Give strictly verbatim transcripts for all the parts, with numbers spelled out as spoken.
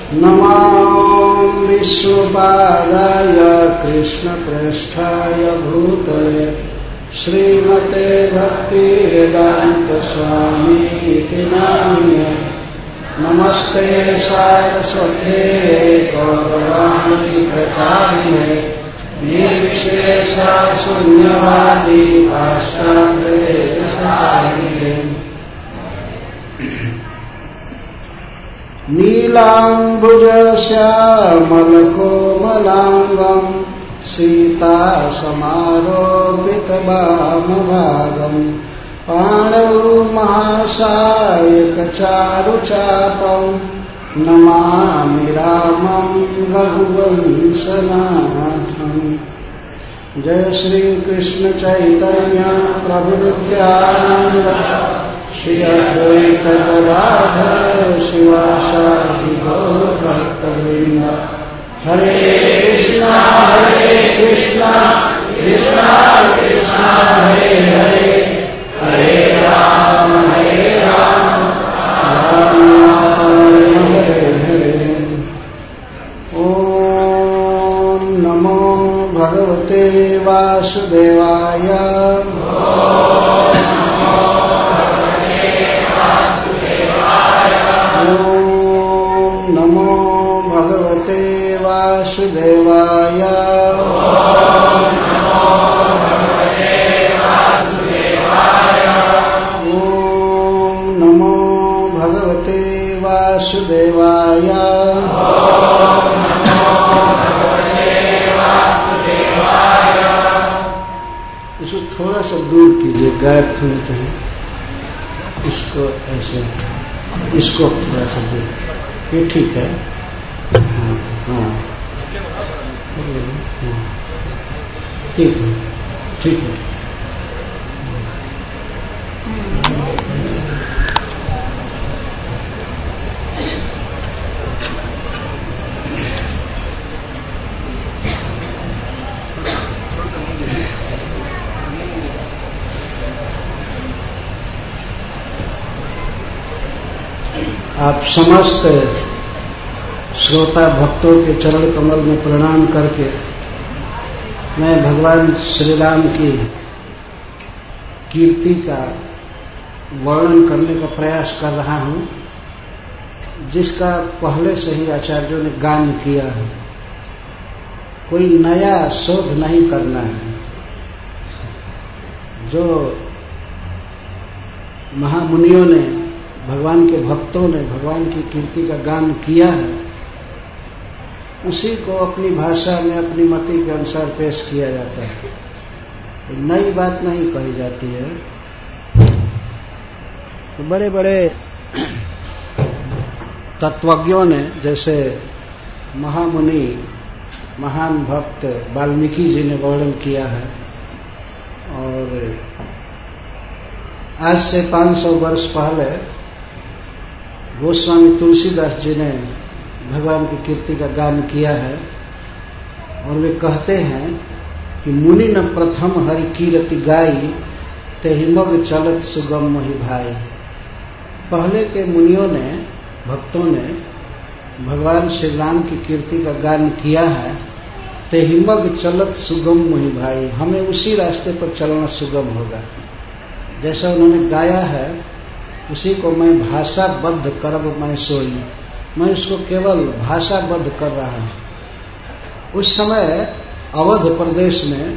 नमो विष्णुपादाय कृष्णप्रेष्ठाय भूतले श्रीमते भक्तिवेदांत स्वामीति नामिने नमस्ते सारस्वते गौरवाणी प्रचारिणे निर्विशेषा शून्यवादी पाश्चात्य नीलाम्बुजश्यामलकोमलाङ्गं सीतासमारोपितवामभागं पाणौ महासायकचारुचापं नमामि रामं रघुवंशनाथं। जय श्री कृष्ण चैतन्य प्रभु नित्यानंद श्री अद्वैत गदाधर शिवासादि गौर भक्तवृंद। हरे कृष्णा हरे कृष्णा कृष्णा कृष्णा हरे हरे हरे राम हरे राम राम राम हरे हरे। ओम नमो भगवते वासुदेवाय। वासुदेवाय। ओम नमो भगवते वासुदेवाय। इसको थोड़ा सा दूर कीजिए, गायब सुनते हैं इसको ऐसे, इसको थोड़ा सा दूर, ये ठीक है। हाँ ठीक है ठीक है। आप समस्त श्रोता भक्तों के चरण कमल में प्रणाम करके मैं भगवान श्री राम की कीर्ति का वर्णन करने का प्रयास कर रहा हूं, जिसका पहले से ही आचार्यों ने गान किया है। कोई नया शोध नहीं करना है। जो महामुनियों ने, भगवान के भक्तों ने भगवान की कीर्ति का गान किया है, उसी को अपनी भाषा में अपनी मति के अनुसार पेश किया जाता है। नई बात नहीं कही जाती है। तो बड़े बड़े तत्वज्ञों ने, जैसे महामुनि महान भक्त वाल्मीकि जी ने वर्णन किया है, और आज से पाँच सौ वर्ष पहले गोस्वामी तुलसीदास जी ने भगवान की कीर्ति का गान किया है। और वे कहते हैं कि मुनि न प्रथम हरि कीर्ति गाई, तेहि मग चलत सुगम मोहि भाई। पहले के मुनियों ने, भक्तों ने भगवान श्री राम की कीर्ति का गान किया है। तेहि मग चलत सुगम मोहि भाई, हमें उसी रास्ते पर चलना सुगम होगा। जैसा उन्होंने गाया है उसी को मैं भाषाबद्ध करब मैं सोई, मैं उसको केवल भाषाबद्ध कर रहा हूं। उस समय अवध प्रदेश में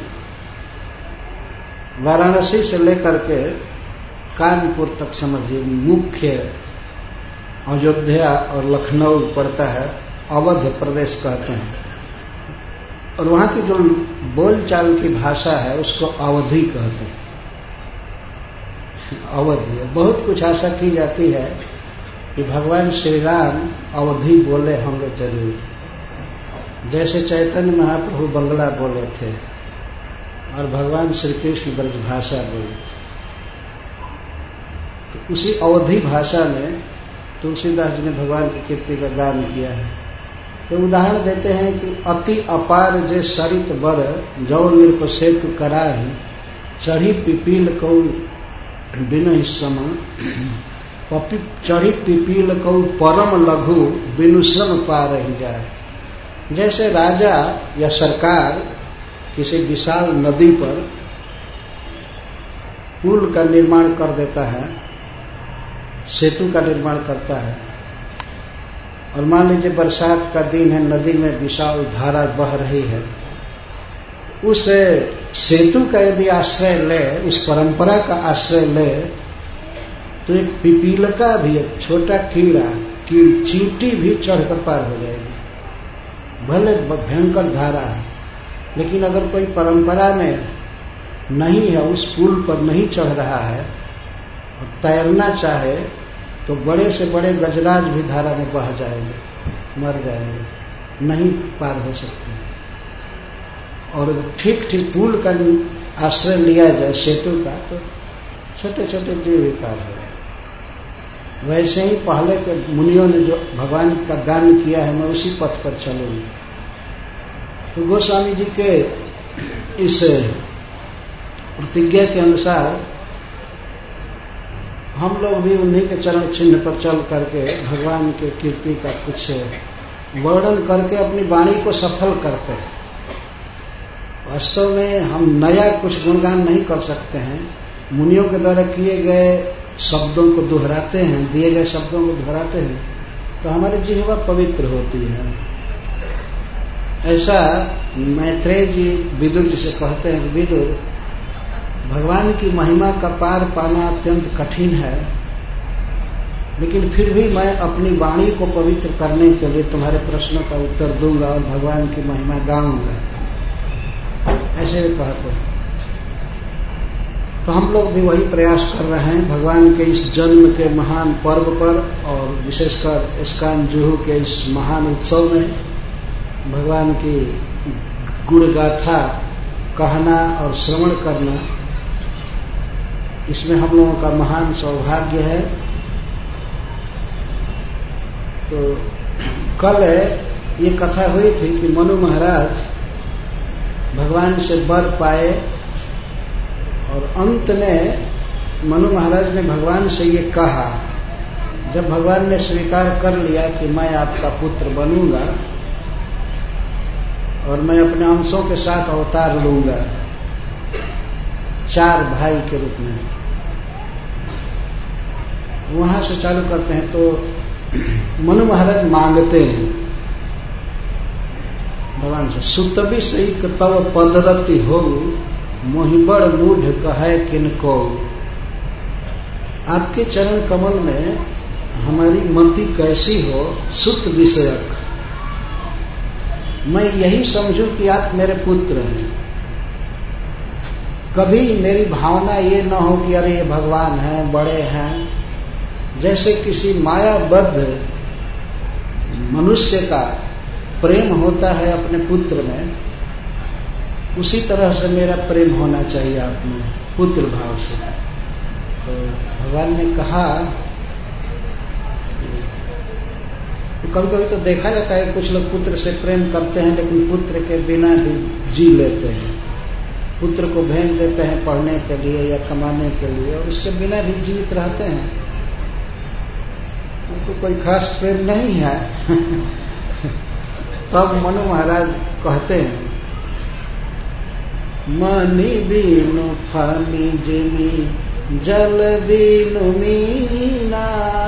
वाराणसी से लेकर के कानपुर तक समझिए, मुख्य अयोध्या और लखनऊ पड़ता है, अवध प्रदेश कहते हैं। और वहां की जो बोलचाल की भाषा है उसको अवधी कहते हैं, अवधी। बहुत कुछ आशा की जाती है कि भगवान श्री राम अवधी बोले होंगे जरूर, जैसे चैतन्य महाप्रभु बंगला बोले थे और भगवान श्री कृष्ण ब्रजभाषा बोले थे। तो उसी अवधी भाषा में तुलसीदास जी ने भगवान की कीर्ति का गान किया है। तो उदाहरण देते हैं कि अति अपार जे सरित बर, जौ नृप सेतु कराही, चढ़ी पिपील कौ बिनहि सम, पपी चढ़ी पिपील कऊ परम लघु बिनु श्रम पा रही जाए। जैसे राजा या सरकार किसी विशाल नदी पर पुल का निर्माण कर देता है, सेतु का निर्माण करता है, और मान लीजिए बरसात का दिन है, नदी में विशाल धारा बह रही है, उस सेतु का यदि आश्रय ले, उस परंपरा का आश्रय ले, तो एक पिपीलका भी, एक छोटा कीड़ा, कीड़ चींटी भी चढ़कर पार हो जाएगी। भले भयंकर धारा है, लेकिन अगर कोई परंपरा में नहीं है, उस पुल पर नहीं चढ़ रहा है और तैरना चाहे, तो बड़े से बड़े गजराज भी धारा में बह जाएंगे, मर जाएंगे, नहीं पार हो सकते। और ठीक ठीक पुल का आश्रय लिया जाए सेतु का, तो छोटे छोटे जीव भी पार हो जाए। वैसे ही पहले के मुनियों ने जो भगवान का गान किया है, मैं उसी पथ पर चलूंगी। तो गोस्वामी जी के इस प्रतिज्ञा के अनुसार हम लोग भी उन्हीं के चरण चिन्ह पर चल करके भगवान के कीर्ति का कुछ वर्णन करके अपनी वाणी को सफल करते हैं। वास्तव में हम नया कुछ गुणगान नहीं कर सकते हैं, मुनियों के द्वारा किए गए शब्दों को दोहराते हैं, दिए गए शब्दों को दोहराते हैं, तो हमारी जिह्वा पवित्र होती है। ऐसा मैत्रेय जी विदुर जी से कहते हैं कि विदुर, भगवान की महिमा का पार पाना अत्यंत कठिन है, लेकिन फिर भी मैं अपनी वाणी को पवित्र करने के लिए तुम्हारे प्रश्नों का उत्तर दूंगा और भगवान की महिमा गाऊंगा, ऐसे भी कहते हैं। तो हम लोग भी वही प्रयास कर रहे हैं भगवान के इस जन्म के महान पर्व पर, और विशेषकर इस्कान जुहू के इस महान उत्सव में भगवान की गुण गाथा कहना और श्रवण करना, इसमें हम लोगों का महान सौभाग्य है। तो कल ये कथा हुई थी कि मनु महाराज भगवान से वर पाए, और अंत में मनु महाराज ने भगवान से ये कहा, जब भगवान ने स्वीकार कर लिया कि मैं आपका पुत्र बनूंगा और मैं अपने अंशों के साथ अवतार लूंगा, चार भाई के रूप में। वहां से चालू करते हैं। तो मनु महाराज मांगते हैं भगवान से, सुतबी सही तव पदरति हो, मोहिबड़ मूढ़ कहे किनको। आपके चरण कमल में हमारी मति कैसी हो, सुत विषयक, मैं यही समझूं कि आप मेरे पुत्र हैं। कभी मेरी भावना ये न हो कि अरे ये भगवान हैं, बड़े हैं। जैसे किसी मायाबद्ध मनुष्य का प्रेम होता है अपने पुत्र में, उसी तरह से मेरा प्रेम होना चाहिए आप में, पुत्र भाव से। तो भगवान ने कहा, तो कभी कभी तो देखा जाता है कुछ लोग पुत्र से प्रेम करते हैं लेकिन पुत्र के बिना भी जी लेते हैं, पुत्र को भेज देते हैं पढ़ने के लिए या कमाने के लिए, और उसके बिना भी जीवित रहते हैं। उनको कोई खास प्रेम नहीं है। तब मनु महाराज कहते हैं, मनी बीनु फानी जिमी जल बीनु मीना,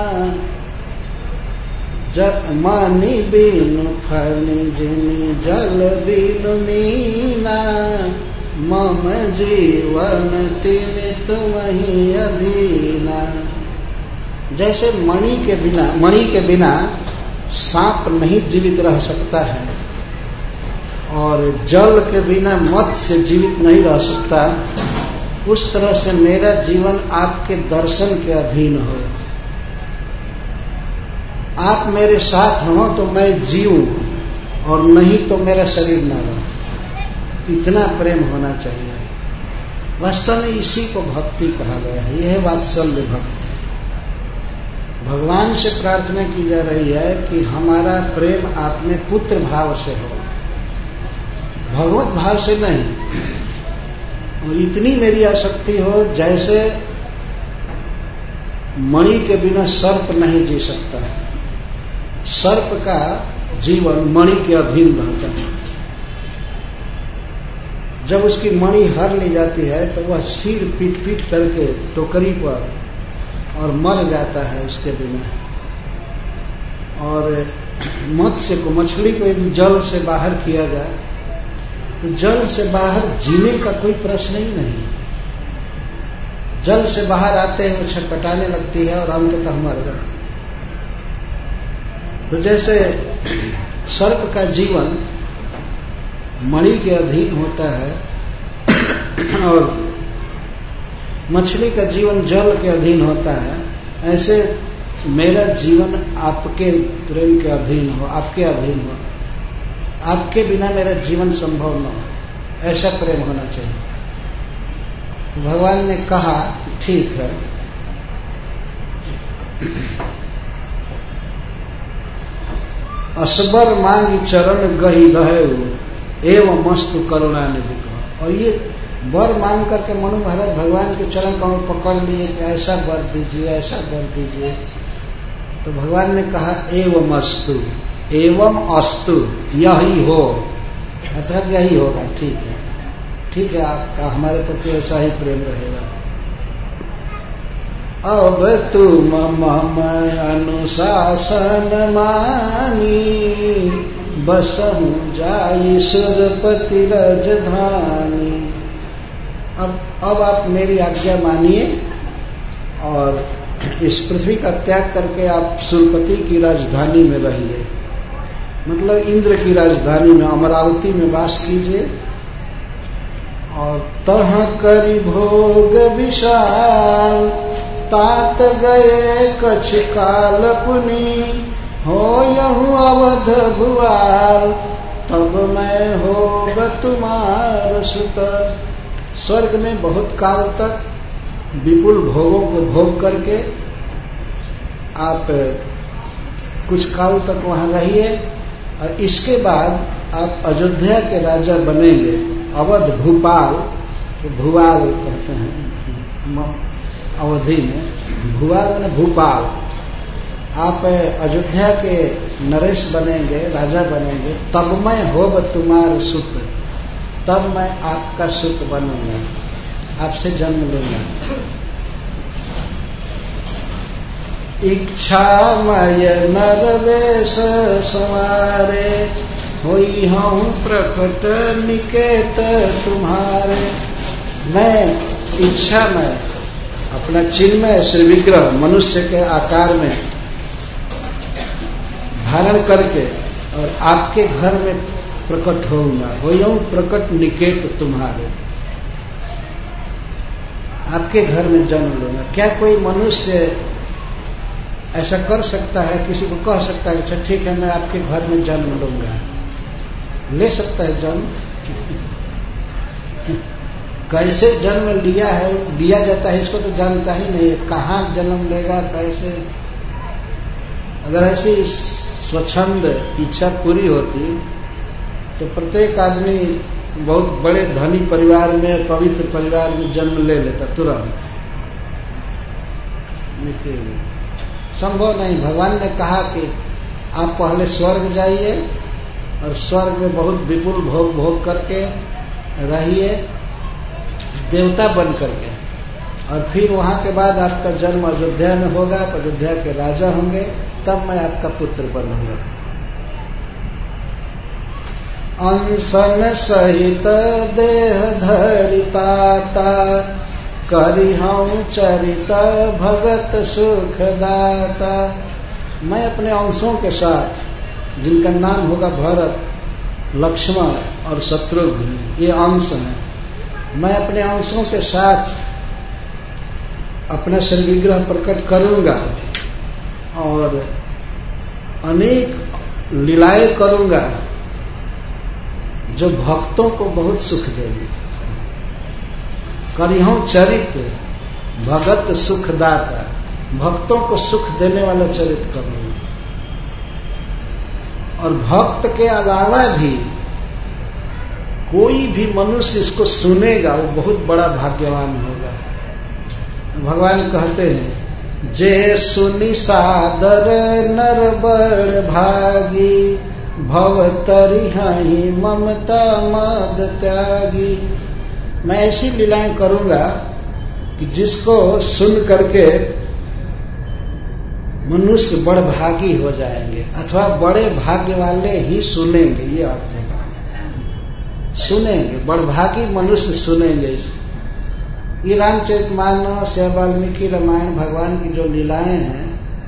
मानी बीनु फानी जिमी जल बीनु मीना, मम जीवन तिन तुम्हि अधीना। जैसे मणि के बिना मणि के बिना सांप नहीं जीवित रह सकता है, और जल के बिना मत्स्य जीवित नहीं रह सकता, उस तरह से मेरा जीवन आपके दर्शन के अधीन हो। आप मेरे साथ हो तो मैं जीऊं, और नहीं तो मेरा शरीर न रहे। इतना प्रेम होना चाहिए। वास्तव में इसी को भक्ति कहा गया है। यह वात्सल्य भक्ति। भगवान से प्रार्थना की जा रही है कि हमारा प्रेम आप में पुत्र भाव से हो, भगवत भाव से नहीं। और इतनी मेरी आसक्ति हो जैसे मणि के बिना सर्प नहीं जी सकता है। सर्प का जीवन मणि के अधीन रहता है। जब उसकी मणि हर ली जाती है तो वह सिर पीट पीट करके टोकरी पर और मर जाता है उसके बिना। और मत्स्य को, मछली को यदि जल से बाहर किया जाए तो जल से बाहर जीने का कोई प्रश्न ही नहीं। जल से बाहर आते हैं वो छटपटाने लगती है और अंततः मर जाती है। तो जैसे सर्प का जीवन मणि के अधीन होता है और मछली का जीवन जल के अधीन होता है, ऐसे मेरा जीवन आपके प्रेम के अधीन हो, आपके अधीन हो। आपके बिना मेरा जीवन संभव न हो, ऐसा प्रेम होना चाहिए। तो भगवान ने कहा ठीक है, असबर मांगी चरण गही रहे एवं मस्तु करुणा निधि कहो। और ये वर मांग करके मनु महाराज भगवान के चरण कमल पकड़ लिए कि ऐसा वर दीजिए, ऐसा वर दीजिए। तो भगवान ने कहा एवं अस्तु, एवं अस्तु, यही हो, अर्थात यही होगा। ठीक है, ठीक है, आपका हमारे प्रति ऐसा ही प्रेम रहेगा। अब तुम मम अनुशासन मानी बसहु जाई सुरपति राजधानी। अब अब आप मेरी आज्ञा मानिए और इस पृथ्वी का त्याग करके आप सुरपति की राजधानी में रहिए, मतलब इंद्र की राजधानी में, अमरावती में वास कीजिए। और तह करी भोग विशाल तात गए कछ काल पुनी हो यहूँ अवध भुआल तब मैं होग तुम्हार सुत। स्वर्ग में बहुत काल तक विपुल भोगों को भोग करके आप कुछ काल तक वहां रहिए और इसके बाद आप अयोध्या के राजा बनेंगे। अवध भूपाल, तो भुआल कहते हैं अवधि में, भुआल माने भूपाल। आप अयोध्या के नरेश बनेंगे, राजा बनेंगे। तब मैं होब तुम्हार सुत, तब मैं आपका सुत बनूंगा, आपसे जन्म लूंगा। इच्छामय नरवेश संवारे होई हूँ प्रकट निकेत तुम्हारे। मैं इच्छा में अपना चिन्मय श्री विग्रह मनुष्य के आकार में धारण करके और आपके घर में प्रकट होऊंगा। होई हूँ प्रकट निकेत तुम्हारे, आपके घर में जन्म लूंगा। क्या कोई मनुष्य ऐसा कर सकता है, किसी को कह सकता है अच्छा ठीक है मैं आपके घर में जन्म लूंगा? ले सकता है जन्म? कैसे जन्म लिया है, लिया जाता है इसको तो जानता ही नहीं है। कहाँ जन्म लेगा, कैसे? अगर ऐसी स्वच्छंद इच्छा पूरी होती तो प्रत्येक आदमी बहुत बड़े धनी परिवार में, पवित्र परिवार में जन्म ले लेता तुरंत। लेकिन संभव नहीं। भगवान ने कहा कि आप पहले स्वर्ग जाइए और स्वर्ग में बहुत विपुल भोग भोग करके रहिए, देवता बन करके, और फिर वहां के बाद आपका जन्म अयोध्या में होगा, अयोध्या के राजा होंगे, तब मैं आपका पुत्र बनूंगा। अंसन सहित देह धरिताता करी हूँ चरित भगत सुखदाता। मैं अपने अंशों के साथ, जिनका नाम होगा भरत, लक्ष्मण और शत्रुघ्न, ये अंश हैं, मैं अपने अंशों के साथ अपना श्री विग्रह प्रकट करूंगा और अनेक लीलाएं करूंगा जो भक्तों को बहुत सुख देगी। करिहूं चरित भगत सुखदाता, भक्तों को सुख देने वाला चरित्र करूंगा। और भक्त के अलावा भी कोई भी मनुष्य इसको सुनेगा वो बहुत बड़ा भाग्यवान होगा। भगवान कहते हैं जे सुनि सादर नर बड़ भागी, भव तरिहाई ममता मद त्यागी। मैं ऐसी लीलाएं करूंगा कि जिसको सुन करके मनुष्य बड़ भागी हो जाएंगे, अथवा बड़े भाग्य वाले ही सुनेंगे। ये अर्थ है, सुनेंगे, बड़ भागी मनुष्य सुनेंगे इसको। ये रामचरितमानस या वाल्मीकि रामायण भगवान की जो लीलाएं हैं,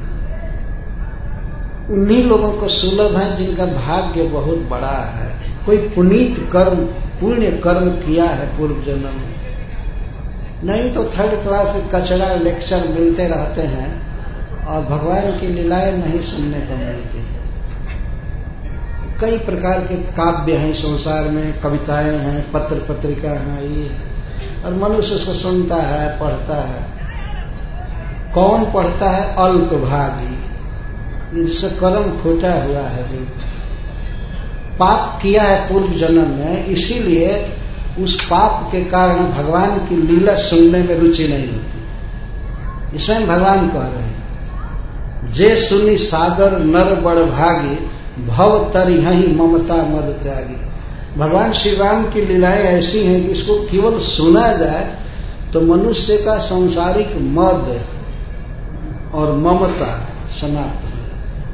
उन्हीं लोगों को सुलभ है जिनका भाग्य बहुत बड़ा है। कोई पुनीत कर्म, पुण्य कर्म किया है पूर्व जन्म में। नहीं तो थर्ड क्लास के कचरा लेक्चर मिलते रहते हैं और भगवान की लीलाएं नहीं सुनने को मिलती। कई प्रकार के काव्य हैं संसार में, कविताएं हैं, पत्र पत्रिका हैं, ये और मनुष्य उसको सुनता है, पढ़ता है। कौन पढ़ता है? अल्पभागी, जिससे कर्म फूटा हुआ है, पाप किया है पूर्व जन्म में, इसीलिए उस पाप के कारण भगवान की लीला सुनने में रुचि नहीं होती। इसमें भगवान कह रहे हैं, जे सुनी सागर नर बड़ भागी, भव तरिहाई ममता मद त्यागी। भगवान श्री राम की लीलाएं ऐसी हैं कि इसको केवल सुना जाए तो मनुष्य का सांसारिक मद और ममता समाप्त हो।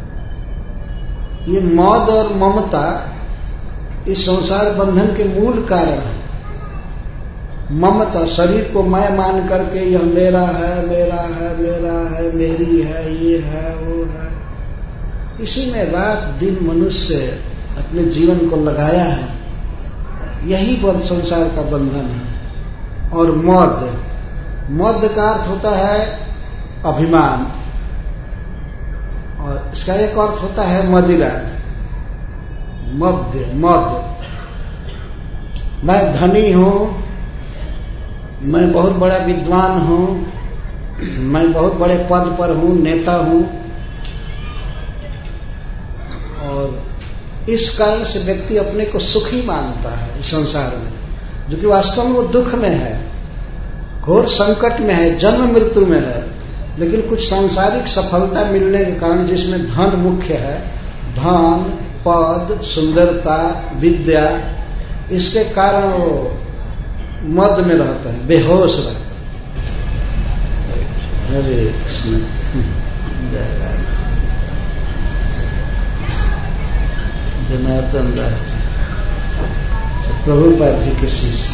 ये मद और ममता इस संसार बंधन के मूल कारण है। ममता, शरीर को मैं मान करके यह मेरा है, मेरा है, मेरा है, मेरी है, ये है, वो है, इसी में रात दिन मनुष्य अपने जीवन को लगाया है। यही बंध संसार का बंधन है। और मद, मद का अर्थ होता है अभिमान, और इसका एक अर्थ होता है मदिरा। मद, मद, मैं धनी हूं, मैं बहुत बड़ा विद्वान हूं, मैं बहुत बड़े पद पर हूं, नेता हूं, और इस कारण से व्यक्ति अपने को सुखी मानता है इस संसार में, जो कि वास्तव में वो दुख में है, घोर संकट में है, जन्म मृत्यु में है। लेकिन कुछ सांसारिक सफलता मिलने के कारण, जिसमें धन मुख्य है, धन, पद, सुंदरता, विद्या, इसके कारण वो मद में रहता है, बेहोश रहता है। हरे कृष्ण, जय राम। जनार्दन दास जी, प्रभुपाद जी के शिष्य।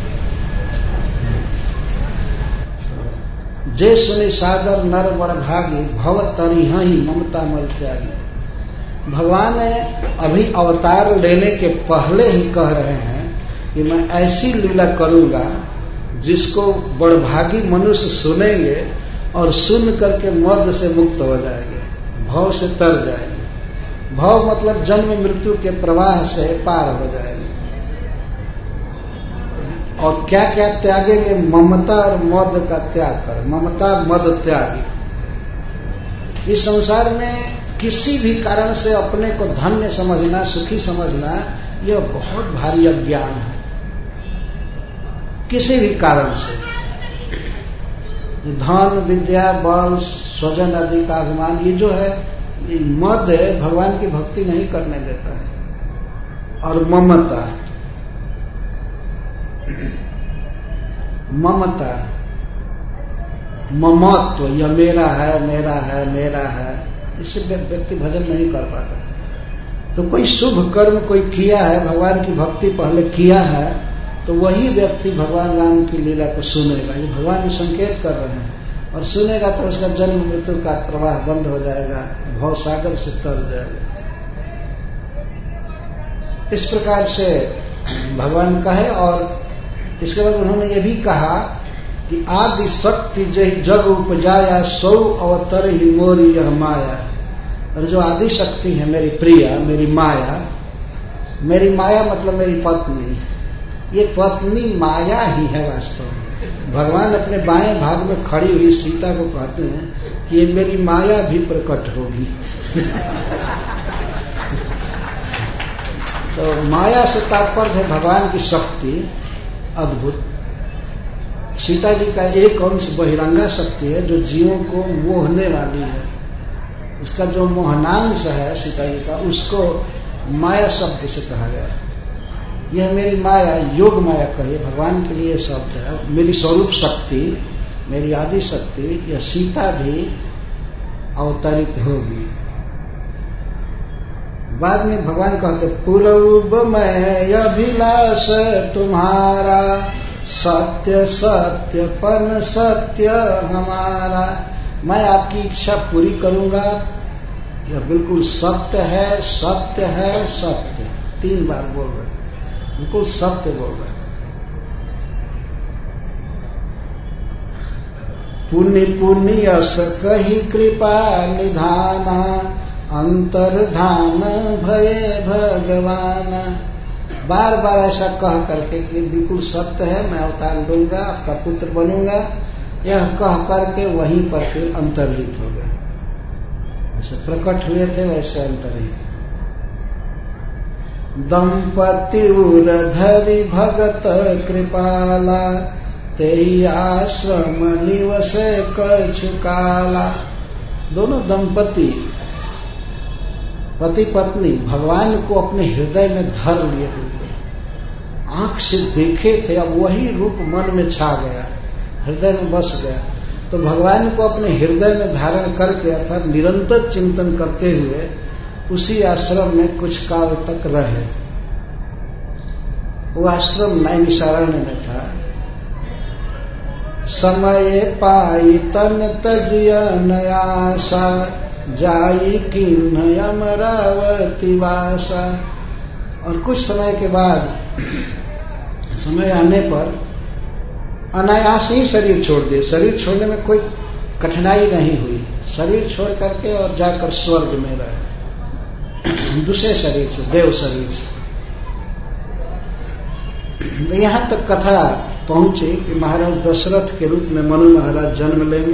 जे सुनि सागर नर बड़ भागी, भव तरिहाई ममता मद त्यागी। भगवान ने अभी अवतार लेने के पहले ही कह रहे हैं कि मैं ऐसी लीला करूंगा जिसको बड़भागी मनुष्य सुनेंगे और सुन करके मद से मुक्त हो जाएंगे, भव से तर जाएंगे। भव मतलब जन्म मृत्यु के प्रवाह से पार हो जाएंगे। और क्या क्या त्यागेंगे? ममता और मद का त्याग कर, ममता मद त्यागी। इस संसार में किसी भी कारण से अपने को धन्य समझना, सुखी समझना, यह बहुत भारी अज्ञान है। किसी भी कारण से धन, विद्या, बल, स्वजन आदि का अभिमान, ये जो है, ये मद भगवान की भक्ति नहीं करने देता है। और ममता, ममता, ममत्व, यह मेरा है, मेरा है, मेरा है, इससे व्यक्ति भजन नहीं कर पाता। तो कोई शुभ कर्म कोई किया है, भगवान की भक्ति पहले किया है, तो वही व्यक्ति भगवान राम की लीला को सुनेगा। ये भगवान संकेत कर रहे हैं। और सुनेगा तो उसका जन्म मृत्यु का प्रवाह बंद हो जाएगा, भव सागर से तर जाएगा। इस प्रकार से भगवान कहे। और इसके बाद उन्होंने ये भी कहा कि आदि शक्ति जय जग उपजाया, सौ अवतर ही मोरी यह माया। और जो आदि शक्ति है मेरी प्रिया, मेरी माया, मेरी माया मतलब मेरी पत्नी, ये पत्नी माया ही है वास्तव में। भगवान अपने बाएं भाग में खड़ी हुई सीता को कहते हैं कि ये मेरी माया भी प्रकट होगी। तो माया से तात्पर्य है भगवान की शक्ति, अद्भुत सीता जी का एक अंश बहिरंगा शक्ति है जो जीवों को मोहने वाली है। उसका जो मोहनांश है सीता जी का, उसको माया शब्द से कहा गया है। यह मेरी माया, योग माया कहिए, भगवान के लिए शब्द है। मेरी स्वरूप शक्ति, मेरी आदि शक्ति, यह सीता भी अवतरित होगी। बाद में भगवान कहते पूर्व में अभिलाष तुम्हारा, सत्य सत्य पन सत्य हमारा। मैं आपकी इच्छा पूरी करूंगा, यह बिल्कुल सत्य है, सत्य है, सत्य, तीन बार बोल रहे, बिल्कुल सत्य बोल रहे। पुण्य पुण्य यश कही कृपा निधाना, अंतर्धान भय भगवान। बार बार ऐसा कह करके कि बिल्कुल सत्य है, मैं अवतार लूंगा, आपका पुत्र बनूंगा, यह कह करके वहीं पर फिर अंतर्हित हो गए। जैसे प्रकट हुए थे वैसे अंतर्हित। दंपति उरधरि भगत कृपाला, तेई आश्रम निवस कछुकाला। दोनों दंपति पति पत्नी भगवान को अपने हृदय में धर लिए हुए, आंख से देखे थे, अब वही रूप मन में छा गया, हृदय में बस गया। तो भगवान को अपने हृदय में धारण करके अर्थात निरंतर चिंतन करते हुए उसी आश्रम में कुछ काल तक रहे। वो आश्रम नैमिषारण्य में था। समय पाई तन तजिय नयासा, जाई किन्ह अमरावती वासा। और कुछ समय के बाद, समय आने पर अनायास ही शरीर छोड़ दिए। शरीर छोड़ने में कोई कठिनाई नहीं हुई, शरीर छोड़ करके और जाकर स्वर्ग में रहे, दूसरे शरीर से, देव शरीर से। यहां तक कथा पहुंची कि महाराज दशरथ के रूप में मनु महाराज जन्म लेंगे।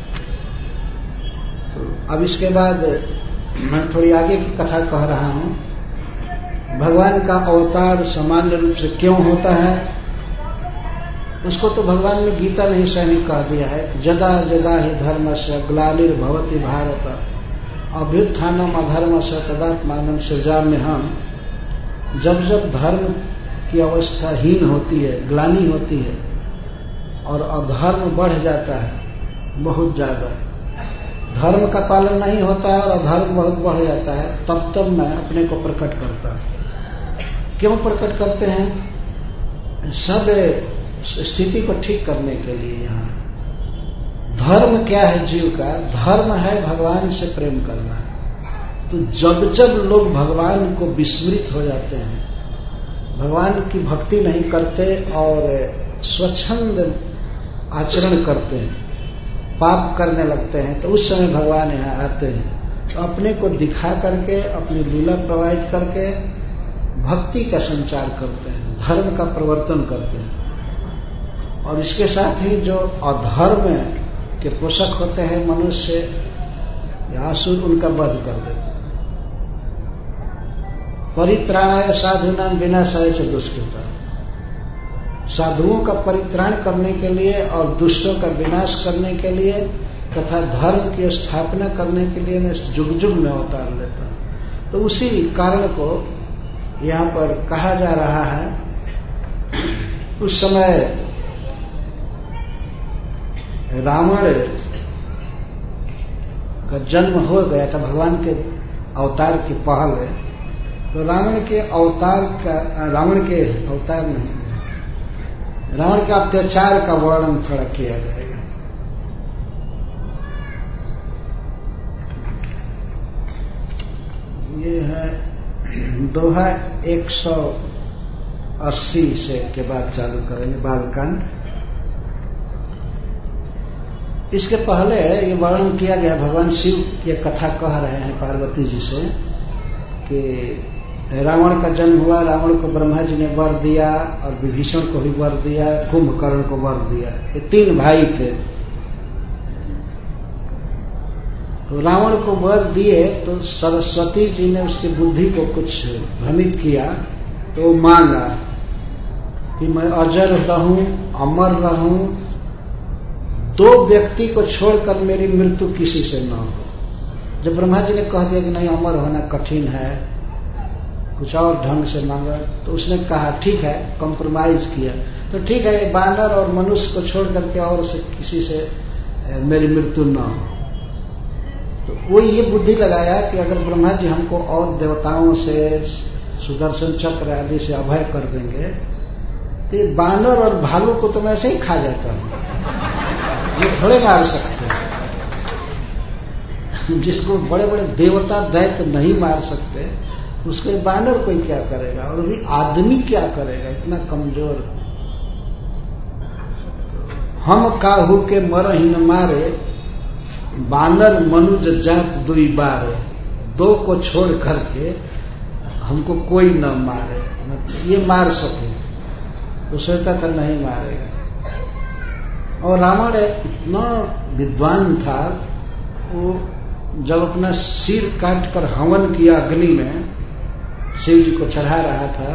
तो अब इसके बाद मैं थोड़ी आगे की कथा कह रहा हूं। भगवान का अवतार सामान्य रूप से क्यों होता है, उसको तो भगवान ने गीता में ही स्वयं कह दिया है। जदा जदा ही धर्मस्य ग्लानिर्भवति भारत, अभ्युत्थानम अधर्मस्य तदात्मानं सृजाम्यहम्। जब जब धर्म की अवस्था हीन होती है, ग्लानि होती है और अधर्म बढ़ जाता है बहुत ज्यादा, धर्म का पालन नहीं होता है और अधर्म बहुत बढ़ जाता है, तब तब मैं अपने को प्रकट करता हूं। क्यों प्रकट करते हैं? सब स्थिति को ठीक करने के लिए। यहाँ धर्म क्या है जीव का? धर्म है भगवान से प्रेम करना। तो जब जब लोग भगवान को विस्मृत हो जाते हैं, भगवान की भक्ति नहीं करते और स्वच्छंद आचरण करते हैं, पाप करने लगते हैं, तो उस समय भगवान यहाँ आते हैं। तो अपने को दिखा करके, अपनी लीला प्रवाहित करके भक्ति का संचार करते हैं, धर्म का प्रवर्तन करते हैं। और इसके साथ ही जो अधर्म के पोषक होते हैं मनुष्य या असुर, उनका वध कर देते। परित्राणाय साधूनां विनाशाय च दुष्कृता। साधुओं का परित्राण करने के लिए और दुष्टों का विनाश करने के लिए तथा धर्म की स्थापना करने के लिए मैं जुग जुग में अवतार लेता हूं। तो उसी कारण को यहाँ पर कहा जा रहा है। उस समय रावण का जन्म हो गया था भगवान के अवतार के पहले। तो रावण के अवतार का, रावण के अवतार नहीं, रावण के अत्याचार का वर्णन थोड़ा किया जाएगा। ये है दोहा एक सौ अस्सी से के बाद चालू करेंगे बालकांड। इसके पहले ये वर्णन किया गया, भगवान शिव ये कथा कह रहे हैं पार्वती जी से कि रावण का जन्म हुआ, रावण को ब्रह्मा जी ने वर दिया और विभीषण को भी वर दिया, कुंभकर्ण को वर दिया। ये तीन भाई थे। तो रावण को वर दिए तो सरस्वती जी ने उसकी बुद्धि को कुछ भ्रमित किया, तो वो मांगा कि मैं अजर रहूं, अमर रहूं, दो व्यक्ति को छोड़कर मेरी मृत्यु किसी से न हो। जब ब्रह्मा जी ने कह दिया कि नहीं अमर होना कठिन है, कुछ और ढंग से मांगा, तो उसने कहा ठीक है, कॉम्प्रोमाइज किया, तो ठीक है ये बानर और मनुष्य को छोड़ करके और से किसी से मेरी मृत्यु न हो। तो वो ये बुद्धि लगाया कि अगर ब्रह्मा जी हमको और देवताओं से सुदर्शन चक्र आदि से अभय कर देंगे तो ये बानर और भालू को तो मैं ऐसे ही खा जाता हूं, ये थोड़े मार सकते हैं। जिसको बड़े बड़े देवता दैत्य नहीं मार सकते उसको बानर कोई क्या करेगा, और भी आदमी क्या करेगा, इतना कमजोर। हम काहू के मरहि न मारे, बानर मनुज जात दुई बारे, दो को छोड़ करके हमको कोई न मारे, ये मार सके। वो सोचता था नहीं मारेगा। और रावण इतना विद्वान था, वो जब अपना सिर काट कर हवन किया अग्नि में, शिव जी को चढ़ा रहा था,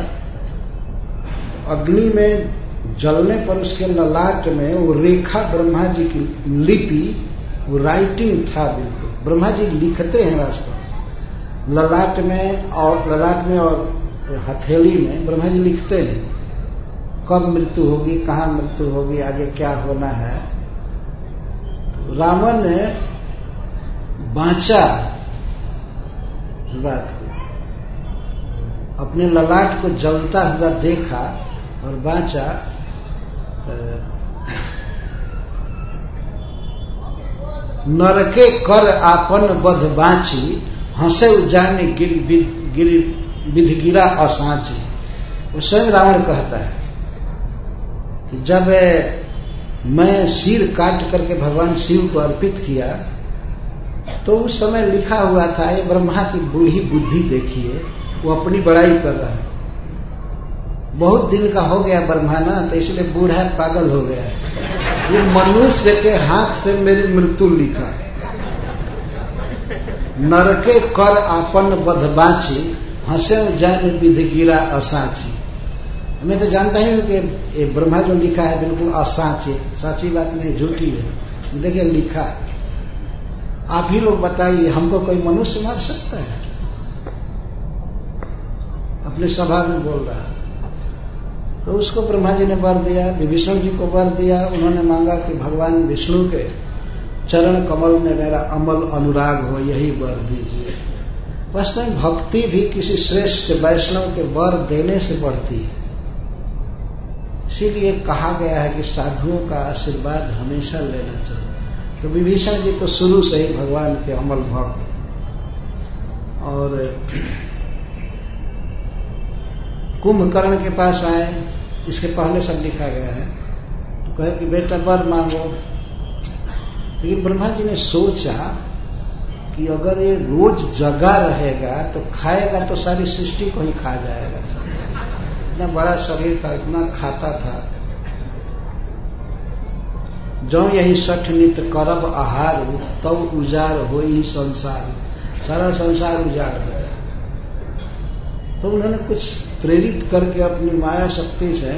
अग्नि में जलने पर उसके ललाट में वो रेखा ब्रह्मा जी की लिपि, वो राइटिंग था बिल्कुल। ब्रह्मा जी लिखते हैं वास्तव ललाट में, और ललाट में और हथेली में ब्रह्मा जी लिखते हैं कब मृत्यु होगी, कहाँ मृत्यु होगी, आगे क्या होना है। रावण ने बांचा बात को, अपने ललाट को जलता हुआ देखा और बांचा। नरके कर आपन बध बांची, हंसे जाने गिर गिर विधि गिरा असांची। वो स्वयं रावण कहता है कि जब मैं सिर काट करके भगवान शिव को अर्पित किया तो उस समय लिखा हुआ था, ये ब्रह्मा की बूढ़ी बुद्धि देखिए, वो अपनी बड़ाई कर रहा है। बहुत दिन का हो गया ब्रह्मा ना, तो इसलिए बूढ़ा पागल हो गया है। ये मनुष्य के हाथ से मेरी मृत्यु लिखा। नरके कर आपन बध बांची, हंसे जान विधि गिरा असाची। मैं तो जानता ही हूं कि ये ब्रह्मा जो लिखा है बिल्कुल असाची, साची बात नहीं, झूठी है। देखिए लिखा, आप ही लोग बताइए, हमको कोई मनुष्य मार सकता है? अपनी सभा में बोल रहा है। तो उसको ब्रह्मा जी ने वर दिया, विभीषण जी को वर दिया। उन्होंने मांगा कि भगवान विष्णु के चरण कमल में मेरा अमल अनुराग हो, यही वर दीजिए। वास्तव में भक्ति भी किसी श्रेष्ठ वैष्णव के वर देने से बढ़ती है। इसीलिए कहा गया है कि साधुओं का आशीर्वाद हमेशा लेना चाहिए। तो विभीषण जी तो शुरू से ही भगवान के अमल भक्त, और कुंभकर्ण के पास आए, इसके पहले सब लिखा गया है। तो कहे कि बेटा वर मांगो। लेकिन ब्रह्मा जी ने सोचा कि अगर ये रोज जगा रहेगा तो खाएगा तो सारी सृष्टि को ही खा जाएगा। इतना बड़ा शरीर था, इतना खाता था। जो यही सठ नित करब आहार, तब उजार हो ही संसार, सारा संसार उजार हो गया। तो उन्होंने कुछ प्रेरित करके अपनी माया शक्ति से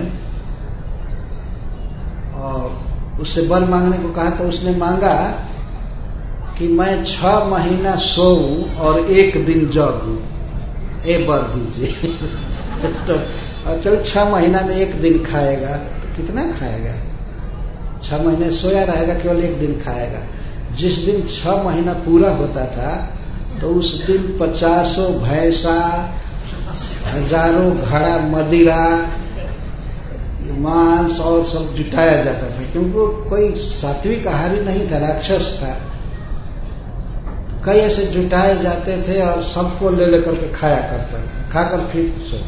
और उससे वर मांगने को कहा। तो उसने मांगा कि मैं छह महीना सोऊं और एक दिन जगूं, ए वर दीजिए। तो चलो छह महीना में एक दिन खाएगा तो कितना खाएगा? छह महीने सोया रहेगा, केवल एक दिन खाएगा। जिस दिन छह महीना पूरा होता था तो उस दिन पचासों भैंसा, हजारों घड़ा मदिरा, मांस और सब जुटाया जाता था, क्योंकि कोई सात्विक आहारी नहीं था, राक्षस था। कई ऐसे जुटाए जाते थे और सबको ले लेकर के खाया करता था, खाकर फिर सो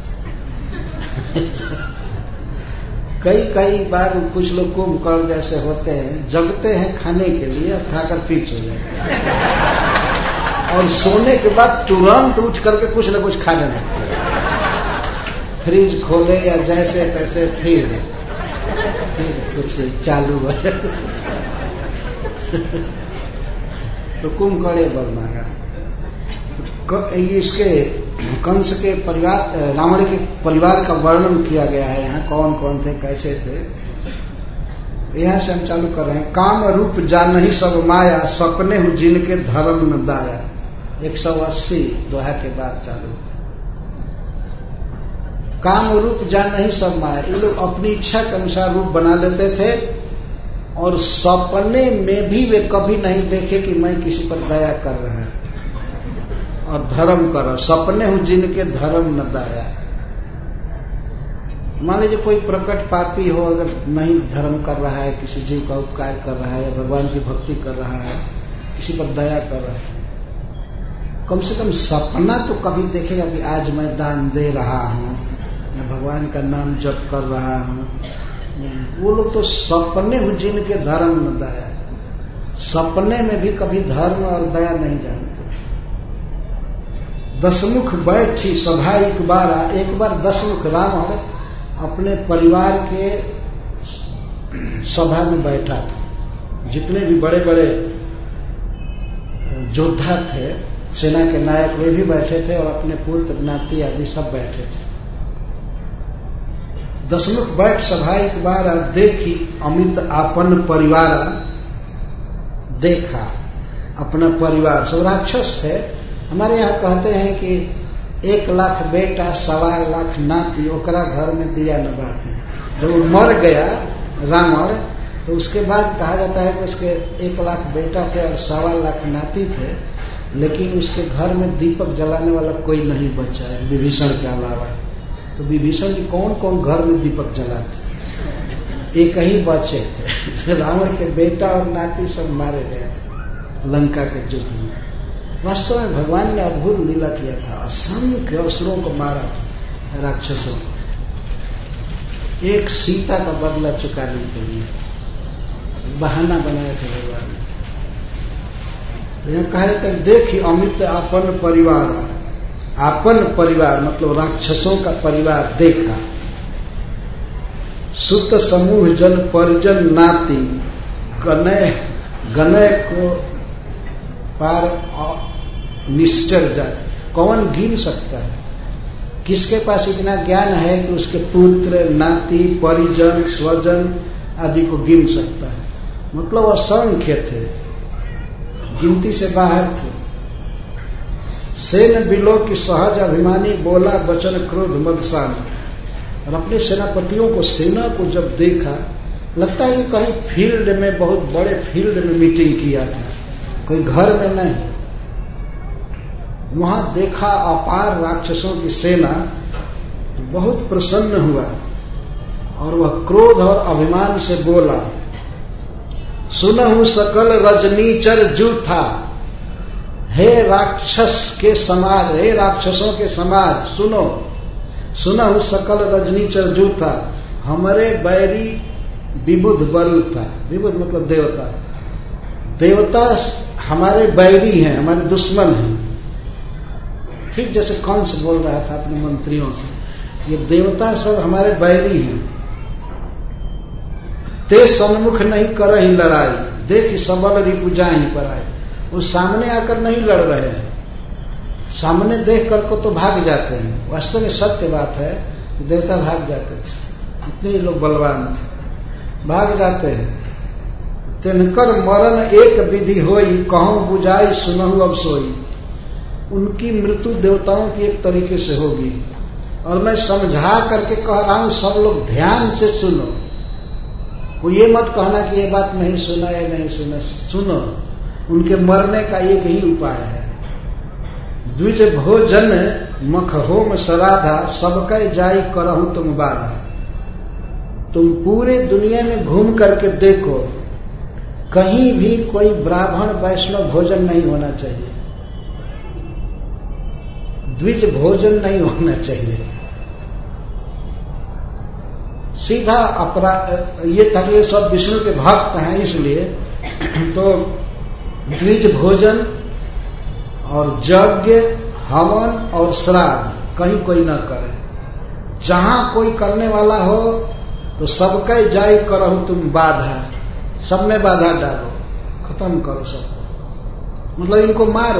कई कई बार कुछ लोग कुंभकर्ण जैसे होते हैं, जगते हैं खाने के लिए और खाकर फिर सो जाते हैं, और सोने के बाद तुरंत उठ करके कुछ न कुछ खाने लगते हैं। फ्रिज खोले या जैसे तैसे फिर फिर कुछ चालू है। तो कुंभकर्ण वर मांगा। इसके कंस के परिवार, रावण के परिवार का वर्णन किया गया है यहाँ, कौन कौन थे, कैसे थे। यहाँ से हम चालू कर रहे हैं। काम रूप जान ही सब माया, सपने हूँ जिनके धर्म न दाया। एक सौ अस्सी दोहा के बाद चालू। काम रूप जान ही सब माया, ये लोग अपनी इच्छा के अनुसार रूप बना लेते थे और सपने में भी वे कभी नहीं देखे कि मैं किसी पर दया कर रहा है और धर्म कर रहा। सपने हूँ जिनके धर्म न दाया। मान लीजिए कोई प्रकट पापी हो, अगर नहीं धर्म कर रहा है, किसी जीव का उपकार कर रहा है, भगवान की भक्ति कर रहा है, किसी पर दया कर रहा है, कम से कम सपना तो कभी देखेगा कि आज मैं दान दे रहा हूँ या भगवान का नाम जप कर रहा हूँ। वो लोग तो सपने हूँ जिनके धर्म न दया, सपने में भी कभी धर्म और दया नहीं जानते। दसमुख बैठी सभा एक बार, एक बार दसमुख रावण अपने परिवार के सभा में बैठा था। जितने भी बड़े बड़े योद्धा थे, सेना के नायक, वे भी बैठे थे और अपने पुत्र नाती आदि सब बैठे थे। दसमुख बैठ सभा एक बार, देखी अमित आपन परिवार। देखा अपना परिवार, सब राक्षस थे। हमारे यहाँ कहते हैं कि एक लाख बेटा सवा लाख नाती, ओकरा घर में दिया न बाती। जब वो मर गया रावण, तो उसके बाद कहा जाता है कि उसके एक लाख बेटा थे और सवा लाख नाती थे, लेकिन उसके घर में दीपक जलाने वाला कोई नहीं बचा है विभीषण के अलावा। तो विभीषण की कौन कौन घर में दीपक जलाते? एक ही बचे थे। रावण के बेटा और नाती सब मारे गए थे लंका के युद्ध में। वास्तव में भगवान ने अद्भुत लीला किया था, असंख्य असुरों को मारा था, राक्षसों को। एक सीता का बदला चुकाने के लिए बहाना बनाए थे भगवान ने। यह कह रहे थे, देखी अमित आपन परिवार। आपन परिवार मतलब राक्षसों का परिवार देखा। सुत समूह जन परिजन नाती, गनय गनय को पार निश्चर जाए। कौन गिन सकता है? किसके पास इतना ज्ञान है कि उसके पुत्र नाती परिजन स्वजन आदि को गिन सकता है? मतलब असंख्य थे, गिनती से बाहर थे। सेन बिलो की सहज अभिमानी, बोला वचन क्रोध मदसान। और अपने सेनापतियों को, सेना को जब देखा, लगता है कि कहीं फील्ड में, बहुत बड़े फील्ड में मीटिंग किया था, कोई घर में नहीं। वहां देखा अपार राक्षसों की सेना, बहुत प्रसन्न हुआ और वह क्रोध और अभिमान से बोला, सुनहु सकल रजनीचर जूथा। हे राक्षस के समाज, हे राक्षसों के समाज, सुनो। सुनहु सकल रजनीचर जूथा, हमारे बैरी विबुध बल था। विबुध मतलब देवता। देवता हमारे बैरी हैं, हमारे दुश्मन हैं। ठीक जैसे कंस बोल रहा था अपने मंत्रियों से, ये देवता सब हमारे बैरी हैं। ते सन्मुख नहीं कर ही लड़ाई, देख सबल रिपु जाहि पर आए। वो सामने आकर नहीं लड़ रहे हैं, सामने देख कर को तो भाग जाते हैं। वास्तव में सत्य बात है, देवता भाग जाते थे, इतने लोग बलवान थे, भाग जाते हैं। तिनकर मरण एक विधि होई, कहूं बुझाई सुनहु अब सोई। उनकी मृत्यु देवताओं की एक तरीके से होगी, और मैं समझा करके कह रहा हूं, सब लोग ध्यान से सुनो। वो ये मत कहना कि ये बात नहीं सुना या नहीं सुना, सुनो। उनके मरने का एक ही उपाय है, द्विज भोजन मख होम सराधा, सबका जाई करहु तुम बाधा। तुम पूरे दुनिया में घूम करके देखो, कहीं भी कोई ब्राह्मण वैष्णव भोजन नहीं होना चाहिए, द्विज भोजन नहीं होना चाहिए। सीधा अपराध ये था कि ये सब विष्णु के भक्त हैं, इसलिए तो द्विज भोजन और यज्ञ हवन और श्राद्ध कहीं कोई न करे। जहां कोई करने वाला हो तो सबका जाय करहु तुम बाधा, सब में बाधा डालो, खत्म करो सबको। मतलब इनको मारो,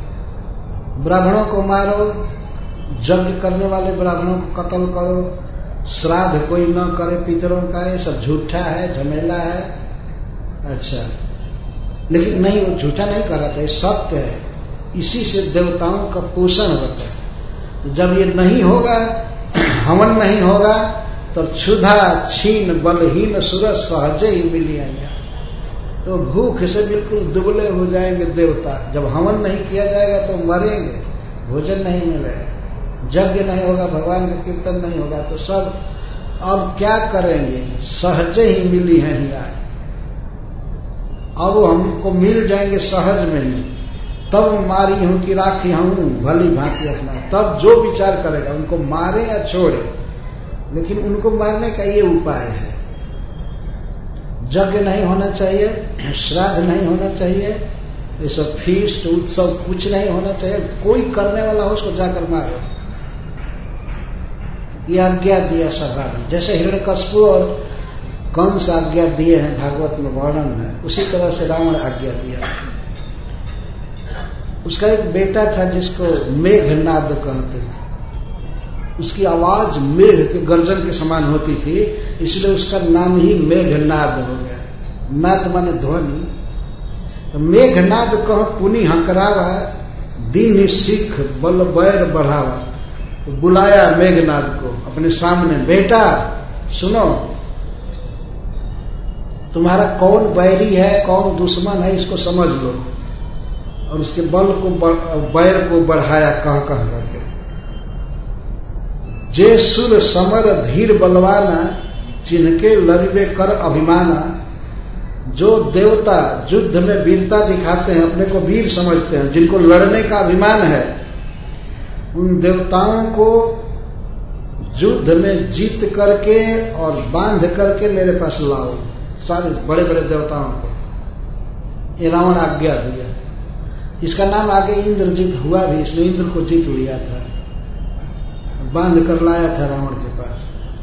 ब्राह्मणों को मारो, यज्ञ करने वाले ब्राह्मणों को कत्ल करो, श्राद्ध कोई न करे पितरों का, ये सब झूठा है, झमेला है। अच्छा, लेकिन नहीं, वो झूठा नहीं कर रहा था, ये सत्य है। इसी से देवताओं का पोषण होता है। तो जब ये नहीं होगा, हवन नहीं होगा, तो क्षुधा छीन बलहीन सूरज सहजे ही मिली आएगा। तो भूख से बिल्कुल दुबले हो जाएंगे देवता। जब हवन नहीं किया जाएगा तो मरेंगे, भोजन नहीं मिलेगा, यज्ञ नहीं होगा, भगवान का कीर्तन नहीं होगा, तो सब अब क्या करेंगे? सहजे ही मिली है ही आए। अब वो हमको मिल जाएंगे सहज में ही। तब मारी हूं कि राखी हूं भली भांति अपना। तब जो विचार करेगा, उनको मारे या छोड़े, लेकिन उनको मारने का ये उपाय है। यज्ञ नहीं होना चाहिए, श्राद्ध नहीं होना चाहिए, ये सब फीस्ट उत्सव कुछ नहीं होना चाहिए। कोई करने वाला हो उसको जाकर मारो, ये आज्ञा दिया साधारण। जैसे हिरण्यकश्यप और कंस आज्ञा दिए हैं, भागवत में वर्णन है, उसी तरह से रावण आज्ञा दिया। उसका एक बेटा था जिसको मेघनाद कहते थे। उसकी आवाज मेघ के गर्जन के समान होती थी, इसलिए उसका नाम ही मेघनाद हो गया। नाद माने ध्वनि। तो मेघनाद कह पुनि हकरावा, दीन सिख बल बैर बढ़ावा। तो बुलाया मेघनाद को अपने सामने, बेटा सुनो, तुम्हारा कौन बैरी है, कौन दुश्मन है, इसको समझ लो। और उसके बल को, बैर को बढ़ाया कह कह करके। जे सुर समर धीर बलवाना, जिनके लड़बे कर अभिमाना। जो देवता युद्ध में वीरता दिखाते हैं, अपने को वीर समझते हैं, जिनको लड़ने का अभिमान है, उन देवताओं को युद्ध में जीत करके और बांध करके मेरे पास लाओ, सारे बड़े बड़े देवताओं को। ये रावण आज्ञा दिया। इसका नाम आगे इंद्रजीत हुआ भी, इसने इंद्र को जीत लिया था, बांध कर लाया था रावण के पास।